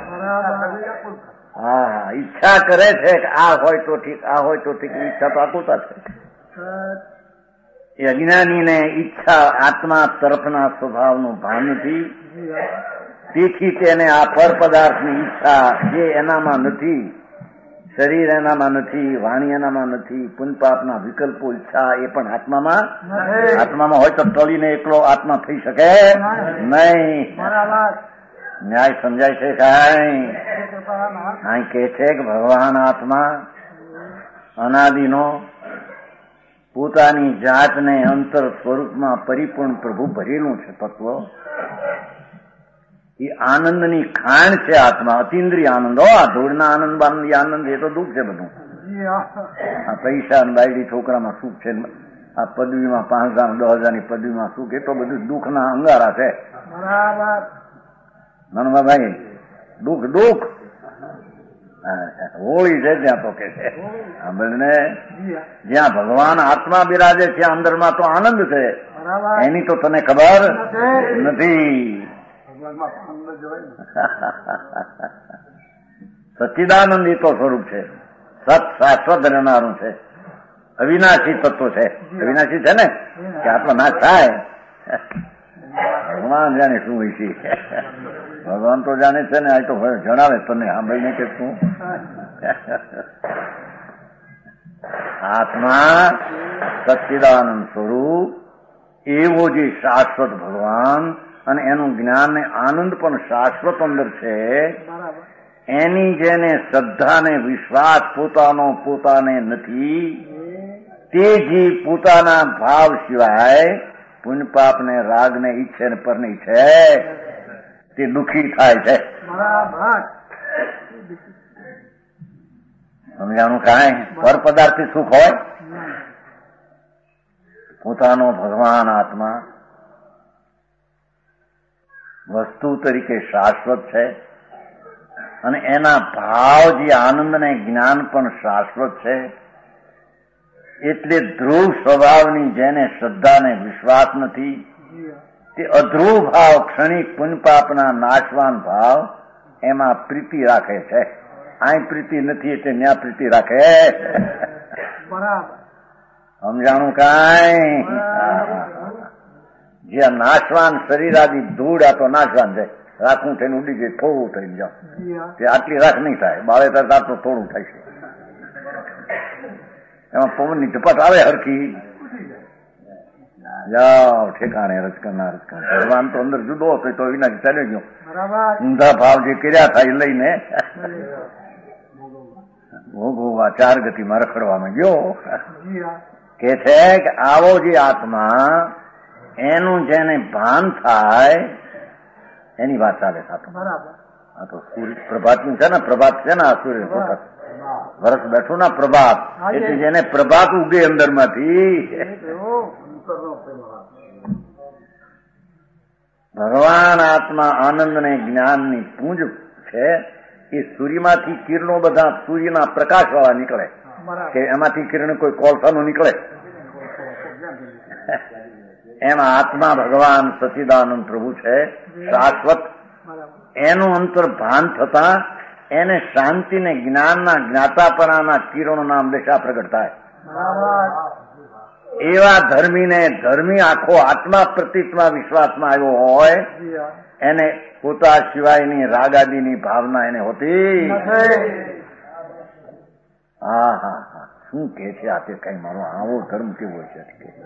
હા, ઈચ્છા કરે છે કે આ હોય તો ઠીક, આ હોય તો ઠીક. ઈચ્છા તો આકુલતા છે. એ અજ્ઞાનીને ઈચ્છા આત્મા તરફના સ્વભાવનું ભાન નથી. તેથી તેને આ પર પદાર્થની ઈચ્છા જે એનામાં નથી, શરીર એનામાં નથી, વાણી એનામાં નથી, પુણ્યપાપના વિકલ્પો ઈચ્છા એ પણ આત્મામાં હોય તો ટળીને એકલો આત્મા થઈ શકે નહીં. ન્યાય સમજાય છે કાંઈ? અહીં કે છે કે ભગવાન આત્મા અનાદિનો પોતાની જાતને અંતર સ્વરૂપમાં પરિપૂર્ણ પ્રભુ ભરેલું છે તત્વ. એ આનંદની ખાણ છે આત્મા, અતિન્દ્રિય આનંદ. આ ધૂળના આનંદ આનંદ એ તો દુઃખ છે બધું. આ પૈસા બાયડી છોકરામાં સુખ છે, આ પદવીમાં 5,000 10,000ની પદવીમાં સુખ, એ તો બધું દુઃખના અંગારા છે. નનભાઈ, દુઃખ હોળી છે ત્યાં તો કે છે સાંભળને જી હા. જ્યાં ભગવાન આત્મા બિરાજે છે અંદરમાં તો આનંદ છે, બરાબર. એની તો તને ખબર નથી. નથી. ભગવાનમાં આનંદ જવાય ને. સચ્ચિદાનંદ એ તો સ્વરૂપ છે, સત શાશ્વત રહેનારું છે, અવિનાશી તત્વ છે. અવિનાશી છે ને કે આટલો નાશ થાય. ભગવાન જાણે શું હોય છે, ભગવાન તો જાણે છે ને, આ તો જણાવે તને સાંભળીને કે શું. આત્મા સચ્ચિદાનંદ સ્વરૂપ એવો જે શાશ્વત ભગવાન અને એનું જ્ઞાન ને આનંદ પણ શાશ્વત અંદર છે. બરાબર. એની જેને શ્રદ્ધા ને વિશ્વાસ પોતાનો પોતાને નથી, તે જીવ પોતાના ભાવ સિવાય પુણ્ય પાપ ને રાગ ને ઈચ્છે ને પર ની છે તે દુઃખી થાય છે. બરાબર. સમજાણું કાંઈ? પર પદાર્થી સુખ હોય? પોતાનો ભગવાન આત્મા વસ્તુ તરીકે શાશ્વત છે અને એના ભાવ જે આનંદ ને જ્ઞાન પણ શાશ્વત છે. એટલે ધ્રુવ સ્વભાવની જેને શ્રદ્ધા ને વિશ્વાસ નથી, તે અધ્રુવ ભાવ ક્ષણિક પુણ્ય પાપના નાશવાન ભાવ એમાં પ્રીતિ રાખે છે. અહીં પ્રીતિ નથી એટલે ત્યાં પ્રીતિ રાખે. બરાબર. સમજાણું કાંઈ? જે નાશવાન શરીર આદિ ધૂળ આ તો નાશવાન છે, રાખવું થઈને ઉડી જાય, થોડું થઈ જાવ તે આટલી રાખ નહીં થાય, બાળે તરત તો થોડું થાય છે. એમાં પવનની ઝપટ આવે હરખી, જાઓ ઠેકાણે રચકરના રચકણ. ભગવાન તો અંદર જુદો હતો તો વિના ચાલ્યો ગયો. ઊંધા ભાવ જે કર્યા થાય એ લઈને ભોગવવા ચાર ગતિમાં રખડવામાં ગયો. કે છે કે આવો જે આત્મા એનું જેને ભાન થાય એની વાત ચાલે સાથે. આ તો સૂર્ય પ્રભાતનું છે ને, પ્રભાત છે ને આ સૂર્ય પ્રકાશ વરસ બેઠું ના પ્રભાત, એટલે જેને પ્રભાત ઉગે અંદર માંથી. ભગવાન આત્મા આનંદ ને જ્ઞાન ની પૂંજ છે. એ સૂર્યમાંથી કિરણો બધા સૂર્યના પ્રકાશ વાળા નીકળે કે એમાંથી કિરણ કોઈ કોલસાનું નીકળે. એમાં આત્મા ભગવાન સચ્ચિદાનંદ પ્રભુ છે શાશ્વત. એનું અંતર ભાન થતા એને શાંતિ ને જ્ઞાનના જ્ઞાતાપણાના કિરણો નામ દેશા પ્રગટ થાય. એવા ધર્મીને ધર્મી આખો આત્મા પ્રતીતમાં વિશ્વાસમાં આવ્યો હોય એને પોતા સિવાયની રાગાદીની ભાવના એને હોતી. હા હા હા, શું કે છે આ તે કઈ મારો આવો ધર્મ કેવો છે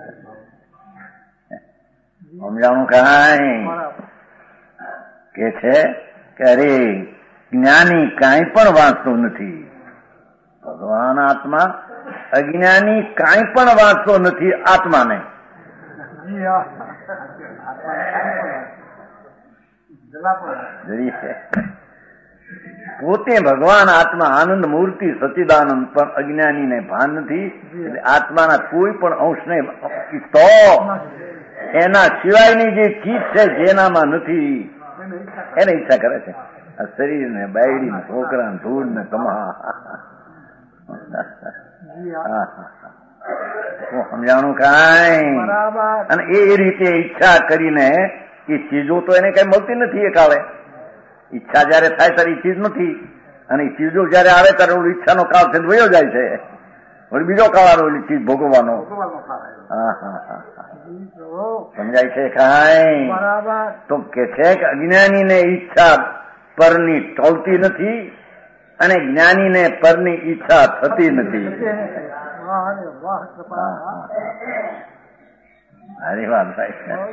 સમજાણું કાંઈ? કે છે કે અરે જ્ઞાની કાંઈ પણ વાંચતો નથી, ભગવાન આત્મા અજ્ઞાની કાંઈ પણ વાંચતો નથી આત્માને. પોતે ભગવાન આત્મા આનંદ મૂર્તિ સચ્ચિદાનંદ પણ અજ્ઞાનીને ભાન નથી. એટલે આત્માના કોઈ પણ અંશને તો એના સિવાયની જે ચીજ છે જેનામાં નથી એને ઈચ્છા કરે છે. આ શરીર ને બાયડી ને છોકરા ને ધૂળ ને તમા સમજાણું કાંઈ? અને એ રીતે ઈચ્છા કરીને એ ચીજો તો એને કઈ મળતી નથી. એ કાળે ઈચ્છા જયારે થાય ત્યારે એ ચીજ નથી, અને એ ચીજો જયારે આવે ત્યારે ઓલી ઈચ્છાનો કાળ થઈને વયો જાય છે, વળી બીજો કાળ આવે ઓલી ચીજ ભોગવવાનો. સમજાય છે કાંઈ? તો કે છે કે અજ્ઞાનીને ઈચ્છા પરની ટળતી નથી અને જ્ઞાનીને પરની ઈચ્છા થતી નથી. અરે વાત ભાઈ,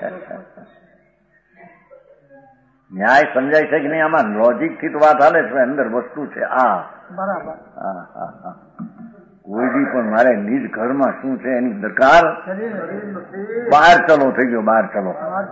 ન્યાય સમજાય છે કે નહીં? આમાં લોજિક થી તો વાત હાલે છે, અંદર વસ્તુ છે આ. કોઈ બી પણ મારે નિજ ઘરમાં શું છે એની દરકાર. બહાર ચલો થઈ ગયો, બહાર ચલો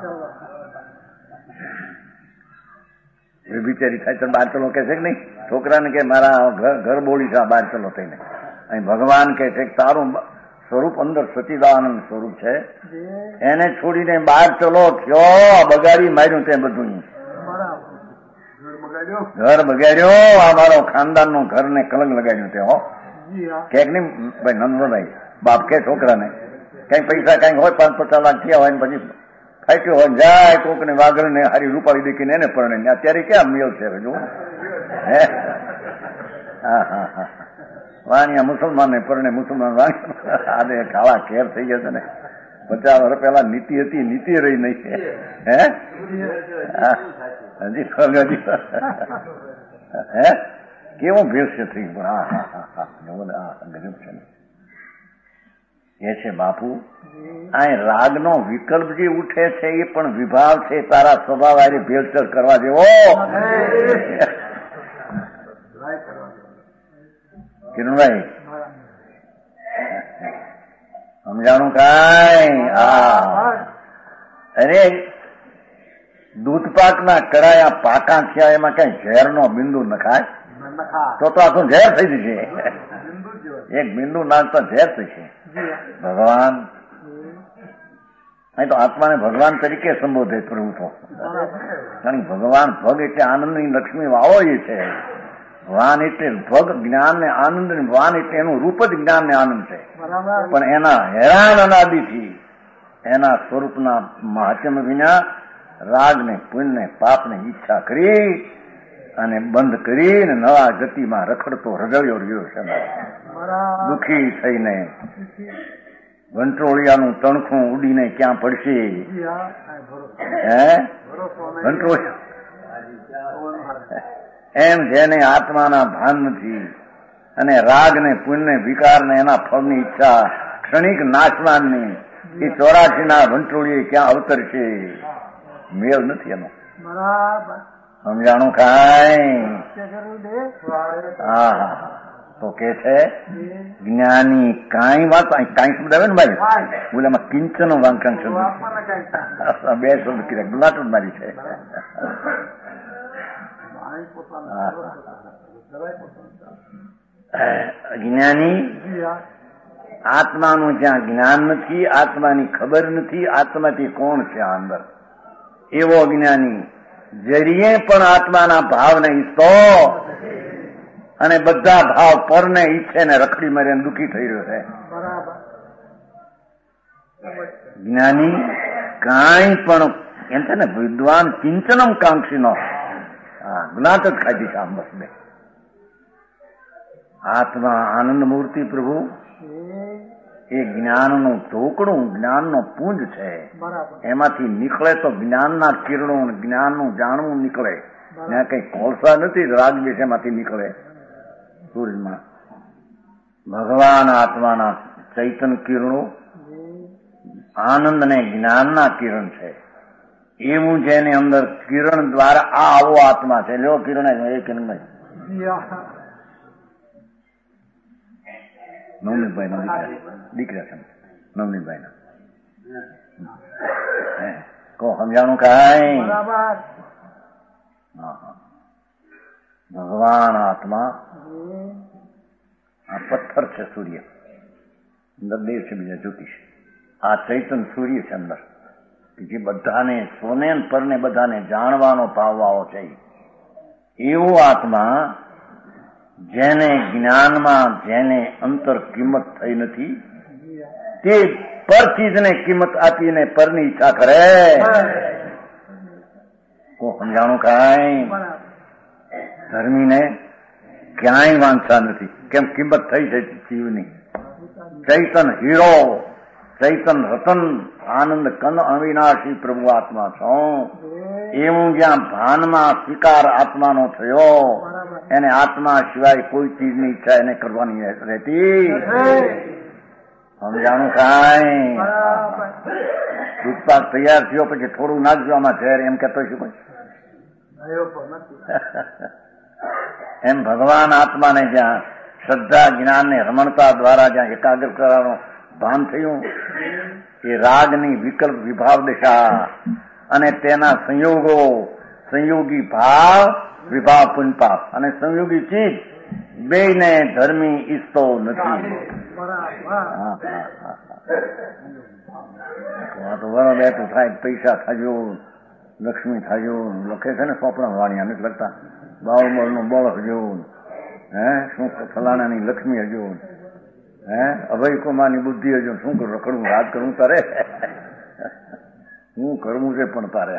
બિચારી થાય તો બહાર ચલો કે છે કે નહીં? છોકરાને કે મારા ઘર બોલી છે, બહાર ચલો થઈને. અહીં ભગવાન કે છે કે તારું સ્વરૂપ અંદર સચ્ચિદાનંદ સ્વરૂપ છે, એને છોડીને બહાર ચલો થયો, બગાડી માર્યું તે બધું. ઘર બગાડ્યો, આ મારો ખાનદાન નું ઘર ને કલંક લગાડ્યું તે હો. ક્યાંક નહીં ભાઈ નંદભાઈ, બાપ કે છોકરાને કઈ પૈસા કઈક હોય 5-50 લાખ થયા હોય ને પછી ફાટ્યો હોય જાય કોક ને વાઘર ને હારી રૂપાવી દેખીને એને પરણે. અત્યારે ક્યાં મેળ છે જો હે? હા હા હા, વાણિયા મુસલમાન ને પરણે મુસલમાન વાણિયા. આને કાળા કેર થઈ ગયા છે ને. 50 વર્ષ પહેલા નીતિ હતી, નીતિ રહી નહીં છે. હે હજી હે કેવું ભેળસે થઈ ગયું. હા હા હા હા, ગજબ છે ને. એ છે બાપુ, આ રાગનો વિકલ્પ જે ઉઠે છે એ પણ વિભાવ છે. તારા સ્વભાવ આરે ભેળસેળ કરવા જેવો કિરણભાઈ સમજાણું કાંઈ? અરે દૂધપાકના કડાયા પાકા થયા એમાં કઈ ઝેરનો બિંદુ નખાય તો આખું ઝેર થઈ જશે. એક બિંદુ નાખતા ઝેર થશે. ભગવાન અહીં તો આત્માને ભગવાન તરીકે સંબોધે પ્રભુ તો. કારણ કે ભગવાન ભગ એટલે આનંદની લક્ષ્મી વાવો એ છે. વાન એટલે ભગ જ્ઞાન ને આનંદ, વાન એટલે એનું રૂપ જ જ્ઞાન ને આનંદ છે. પણ એના હેરાન અનાદિથી એના સ્વરૂપના મહાત્મ્ય વિના રાગ ને પુણ્ય ને પાપ ને ઈચ્છા કરી અને બંધ કરીને નવા ગતિમાં રખડતો રજળ્યો રહ્યો છે. દુઃખી થઈને વંટોળિયાનું તણખું ઉડીને ક્યાં પડશે? હે વંટોળિયા એમ જેને આત્માના ભાન નથી અને રાગ ને પુણ્ય ને વિકાર ને એના ફળની ઈચ્છા ક્ષણિક નાશવાનની, એ 84 ના વંટોળીએ ક્યાં અવતરશે? મેળ નથી એનો. સમજાણું કાંઈ? હા હા, તો કે છે જ્ઞાની કાંઈ વાત, કાંઈ શબ્દ આવે ને ભાઈ, બોલે એમાં કિંચન વાંકણ શબ્દ, 2 શબ્દ કીધા, ગુલાટ જ મારી છે. જ્ઞાની આત્માનું જ્યાં જ્ઞાન નથી, આત્માની ખબર નથી, આત્માથી કોણ છે આ અંદર, એવો જ્ઞાની જરીએ પણ આત્માના ભાવને ઈચ્છતો અને બધા ભાવ પરને ઈચ્છે ને રખડી મરે દુઃખી થઈ રહ્યો છે. જ્ઞાની કાંઈ પણ એમ છે ને, વિદ્વાન કિંચનમ કાંક્ષીનો જ્ઞાત જ ખાધી છે આમ બસ બે. આત્મા આનંદ મૂર્તિ પ્રભુ એ જ્ઞાનનું ઢોકણું, જ્ઞાનનો પુંજ છે. એમાંથી નીકળે તો જ્ઞાનના કિરણો, જ્ઞાનનું જાણવું નીકળે. ત્યાં કઈ કોલસા નથી, રાગ વિશે એમાંથી નીકળે સૂર્યમાં. ભગવાન આત્માના ચૈતન કિરણો આનંદ ને જ્ઞાનના કિરણ છે. એવું જેને અંદર કિરણ દ્વારા આ આવો આત્મા છે. લ્યો કિરણ, એ કિરણભાઈ નવનીતભાઈ ના દીકરા છે, નવનીતભાઈ ના. કહો સમજાણું કાંઈ? ભગવાન આત્મા આ પથ્થર છે, સૂર્ય અંદર દેવ છે, બીજા જ્યોતિષ. આ ચૈતન સૂર્ય છે અંદર, જે બધાને સોને પરને બધાને જાણવાનો પાવવાળો છે. એવો આત્મા જેને જ્ઞાનમાં જેને અંતર કિંમત થઈ નથી, તે પર ચીજને કિંમત આપીને પરની ઈચ્છા કરે. કોઈ સમજાણું કાંઈ? ધર્મીને ક્યાંય વાંચતા નથી. કેમ? કિંમત થઈ છે જીવની. ચૈતન હીરો, ચૈતન રતન, આનંદ કંદ અવિનાશી પ્રભુ આત્મા છો. એવું જ્યાં ભાનમાં સ્વીકાર આત્માનો થયો, એને આત્મા સિવાય કોઈ ચીજની ઈચ્છા એને કરવાની રહેતી. સમજાણું કાંઈ? દૂધપાક તૈયાર થયો પછી થોડું નાખજો આમાં ઝેર, એમ કેતો શું કોઈ? એમ ભગવાન આત્માને જ્યાં શ્રદ્ધા જ્ઞાન ને રમણતા દ્વારા જ્યાં એકાગ્ર કરવાનું ભાન થયું, એ રાગની વિકલ્પ વિભાવ દિશા અને તેના સંયોગો, સંયોગી ભાવ વિભાવ પુનપાપ અને સંયોગી ચીજ બેયને ધર્મી ઈચ્છતો નથી. આ તો વરો બેઠું થાય, પૈસા થાજો, લક્ષ્મી થાજો લખે છે ને, સોપડા વાણિયા નથી લખતા. બાહુબળનું બળ હજુન, શું ફલાણાની લક્ષ્મી હજુન, અભય કુમારની બુદ્ધિ હજુન, શું રખડવું રાજ કરવું તારે, શું કરવું છે પણ તારે.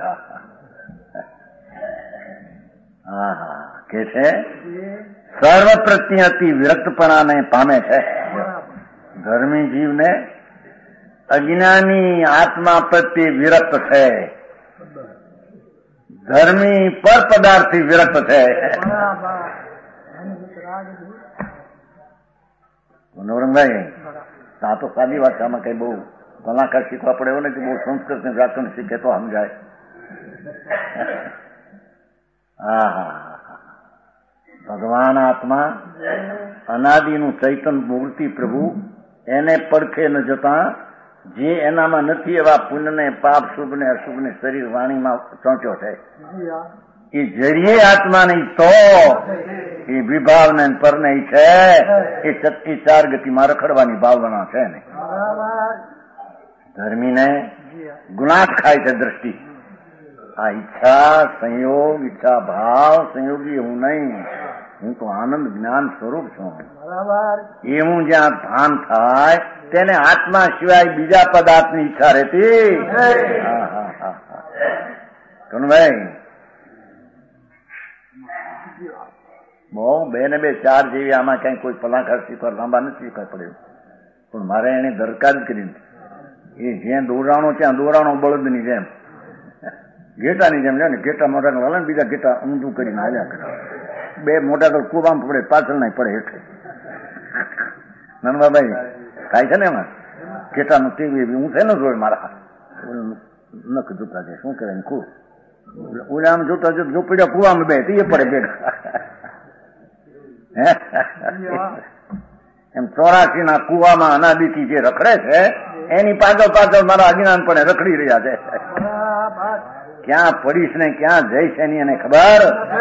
હા કે છે સર્વ પ્રત્યે અતિ વિરક્તપણાને પામે છે. ધર્મી જીવને અજ્ઞાની આત્મા પ્રત્યે વિરક્ત છે, ધર્મી પર પદાર્થથી વિરક્ત છે. નવરંગભાઈ આ તો સાદી વાત છે, આમાં કઈ બહુ કલાકાર શીખવા પડે એવું નથી, બહુ સંસ્કૃત ને વ્યાકરણ શીખે તો સમજાય. ભગવાન આત્મા અનાદિનું ચૈતન મૂર્તિ પ્રભુ એને પડખે ન જતા જે એનામાં નથી એવા પુણ્યને પાપ શુભ ને અશુભ ને શરીર વાણીમાં ચોંટ્યો છે એ જરીએ આત્મા નહીં તો એ વિભાવને પરને છે એ ચત્તી ચાર ગતિમાં રખડવાની ભાવના છે ને. ધર્મીને ગુનાશ ખાય છે દ્રષ્ટિ. આ ઈચ્છા સંયોગ, ઈચ્છા ભાવ સંયોગી હું નહીં, હું તો આનંદ જ્ઞાન સ્વરૂપ છું. એવું જ્યાં ભાન થાય તેને આત્મા સિવાય બીજા પદાર્થની ઈચ્છા રહેતી. કનુભાઈ બહુ 2 ને 2 4 જેવી આમાં કઈ કોઈ પલાકાર શીખવા લાંબા નથી શીખવા પડ્યું, પણ મારે એને દરકાર જ કરી. એ જ્યાં દોરાણો ત્યાં દોરાણો બળદની જેમ, ઘેટાની જેમ લે ને, ઘેટા મોટા હાલે ને બીજા ઘેટા ઊંધું કરીને હાલ્યા કરે. 2 મોટા તો કુવામાં પડે, પાછળ ના પડે હેઠે. નંદબાભાઈ થાય છે ને એમાં ઘેટાનું ટીવી હું છે ને જોડે મારા નખ જોતા છે, શું કહેવાય ખુબ ઓલે આમ જોતા જો પડ્યા કુવામાં બે એ પડે ભેગા. એમ 84 ના કુવામાં અનાદિથી જે રખડે છે એની પાછળ મારા અજ્ઞાન પણ રખડી રહ્યા છે. ક્યાં પડીશ ને ક્યાં જઈશ એની એને ખબર.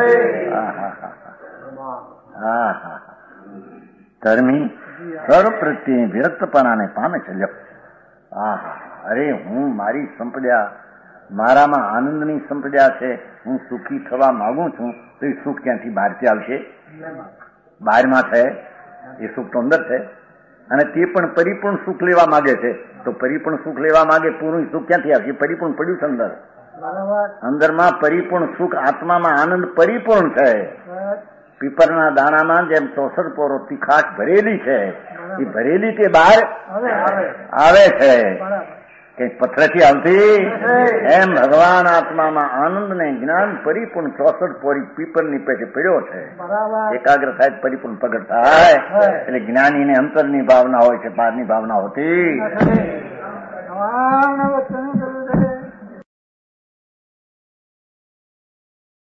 ધર્મી સર્વ પ્રત્યે વિરક્તપણાને પામે છે. અરે હું મારી સંપદા, મારામાં આનંદની સંપદા છે, હું સુખી થવા માંગુ છું, તો એ સુખ ક્યાંથી બહારથી આવશે? બહારમાં છે એ સુખ તો અંદર છે, અને તે પણ પરિપૂર્ણ સુખ લેવા માંગે છે, તો પરિપૂર્ણ સુખ લેવા માંગે પૂર્ણ સુખ ક્યાંથી આવશે? પરિપૂર્ણ પડ્યું છે અંદર. અંદરમાં પરિપૂર્ણ સુખ, આત્મામાં આનંદ પરિપૂર્ણ છે. પીપરના દાણામાં જેમ 64 પોરો તીખાશ ભરેલી છે, એ ભરેલી તે બહાર આવે છે, કઈ પથ્થરથી આવતી. એમ ભગવાન આત્મામાં આનંદ ને જ્ઞાન પરિપૂર્ણ 64 પોરી પીપરની પેટે પડ્યો છે. એકાગ્ર થાય પરિપૂર્ણ પ્રગટ થાય, એટલે જ્ઞાની ને અંતરની ભાવના હોય છે, બહારની ભાવના હોતી.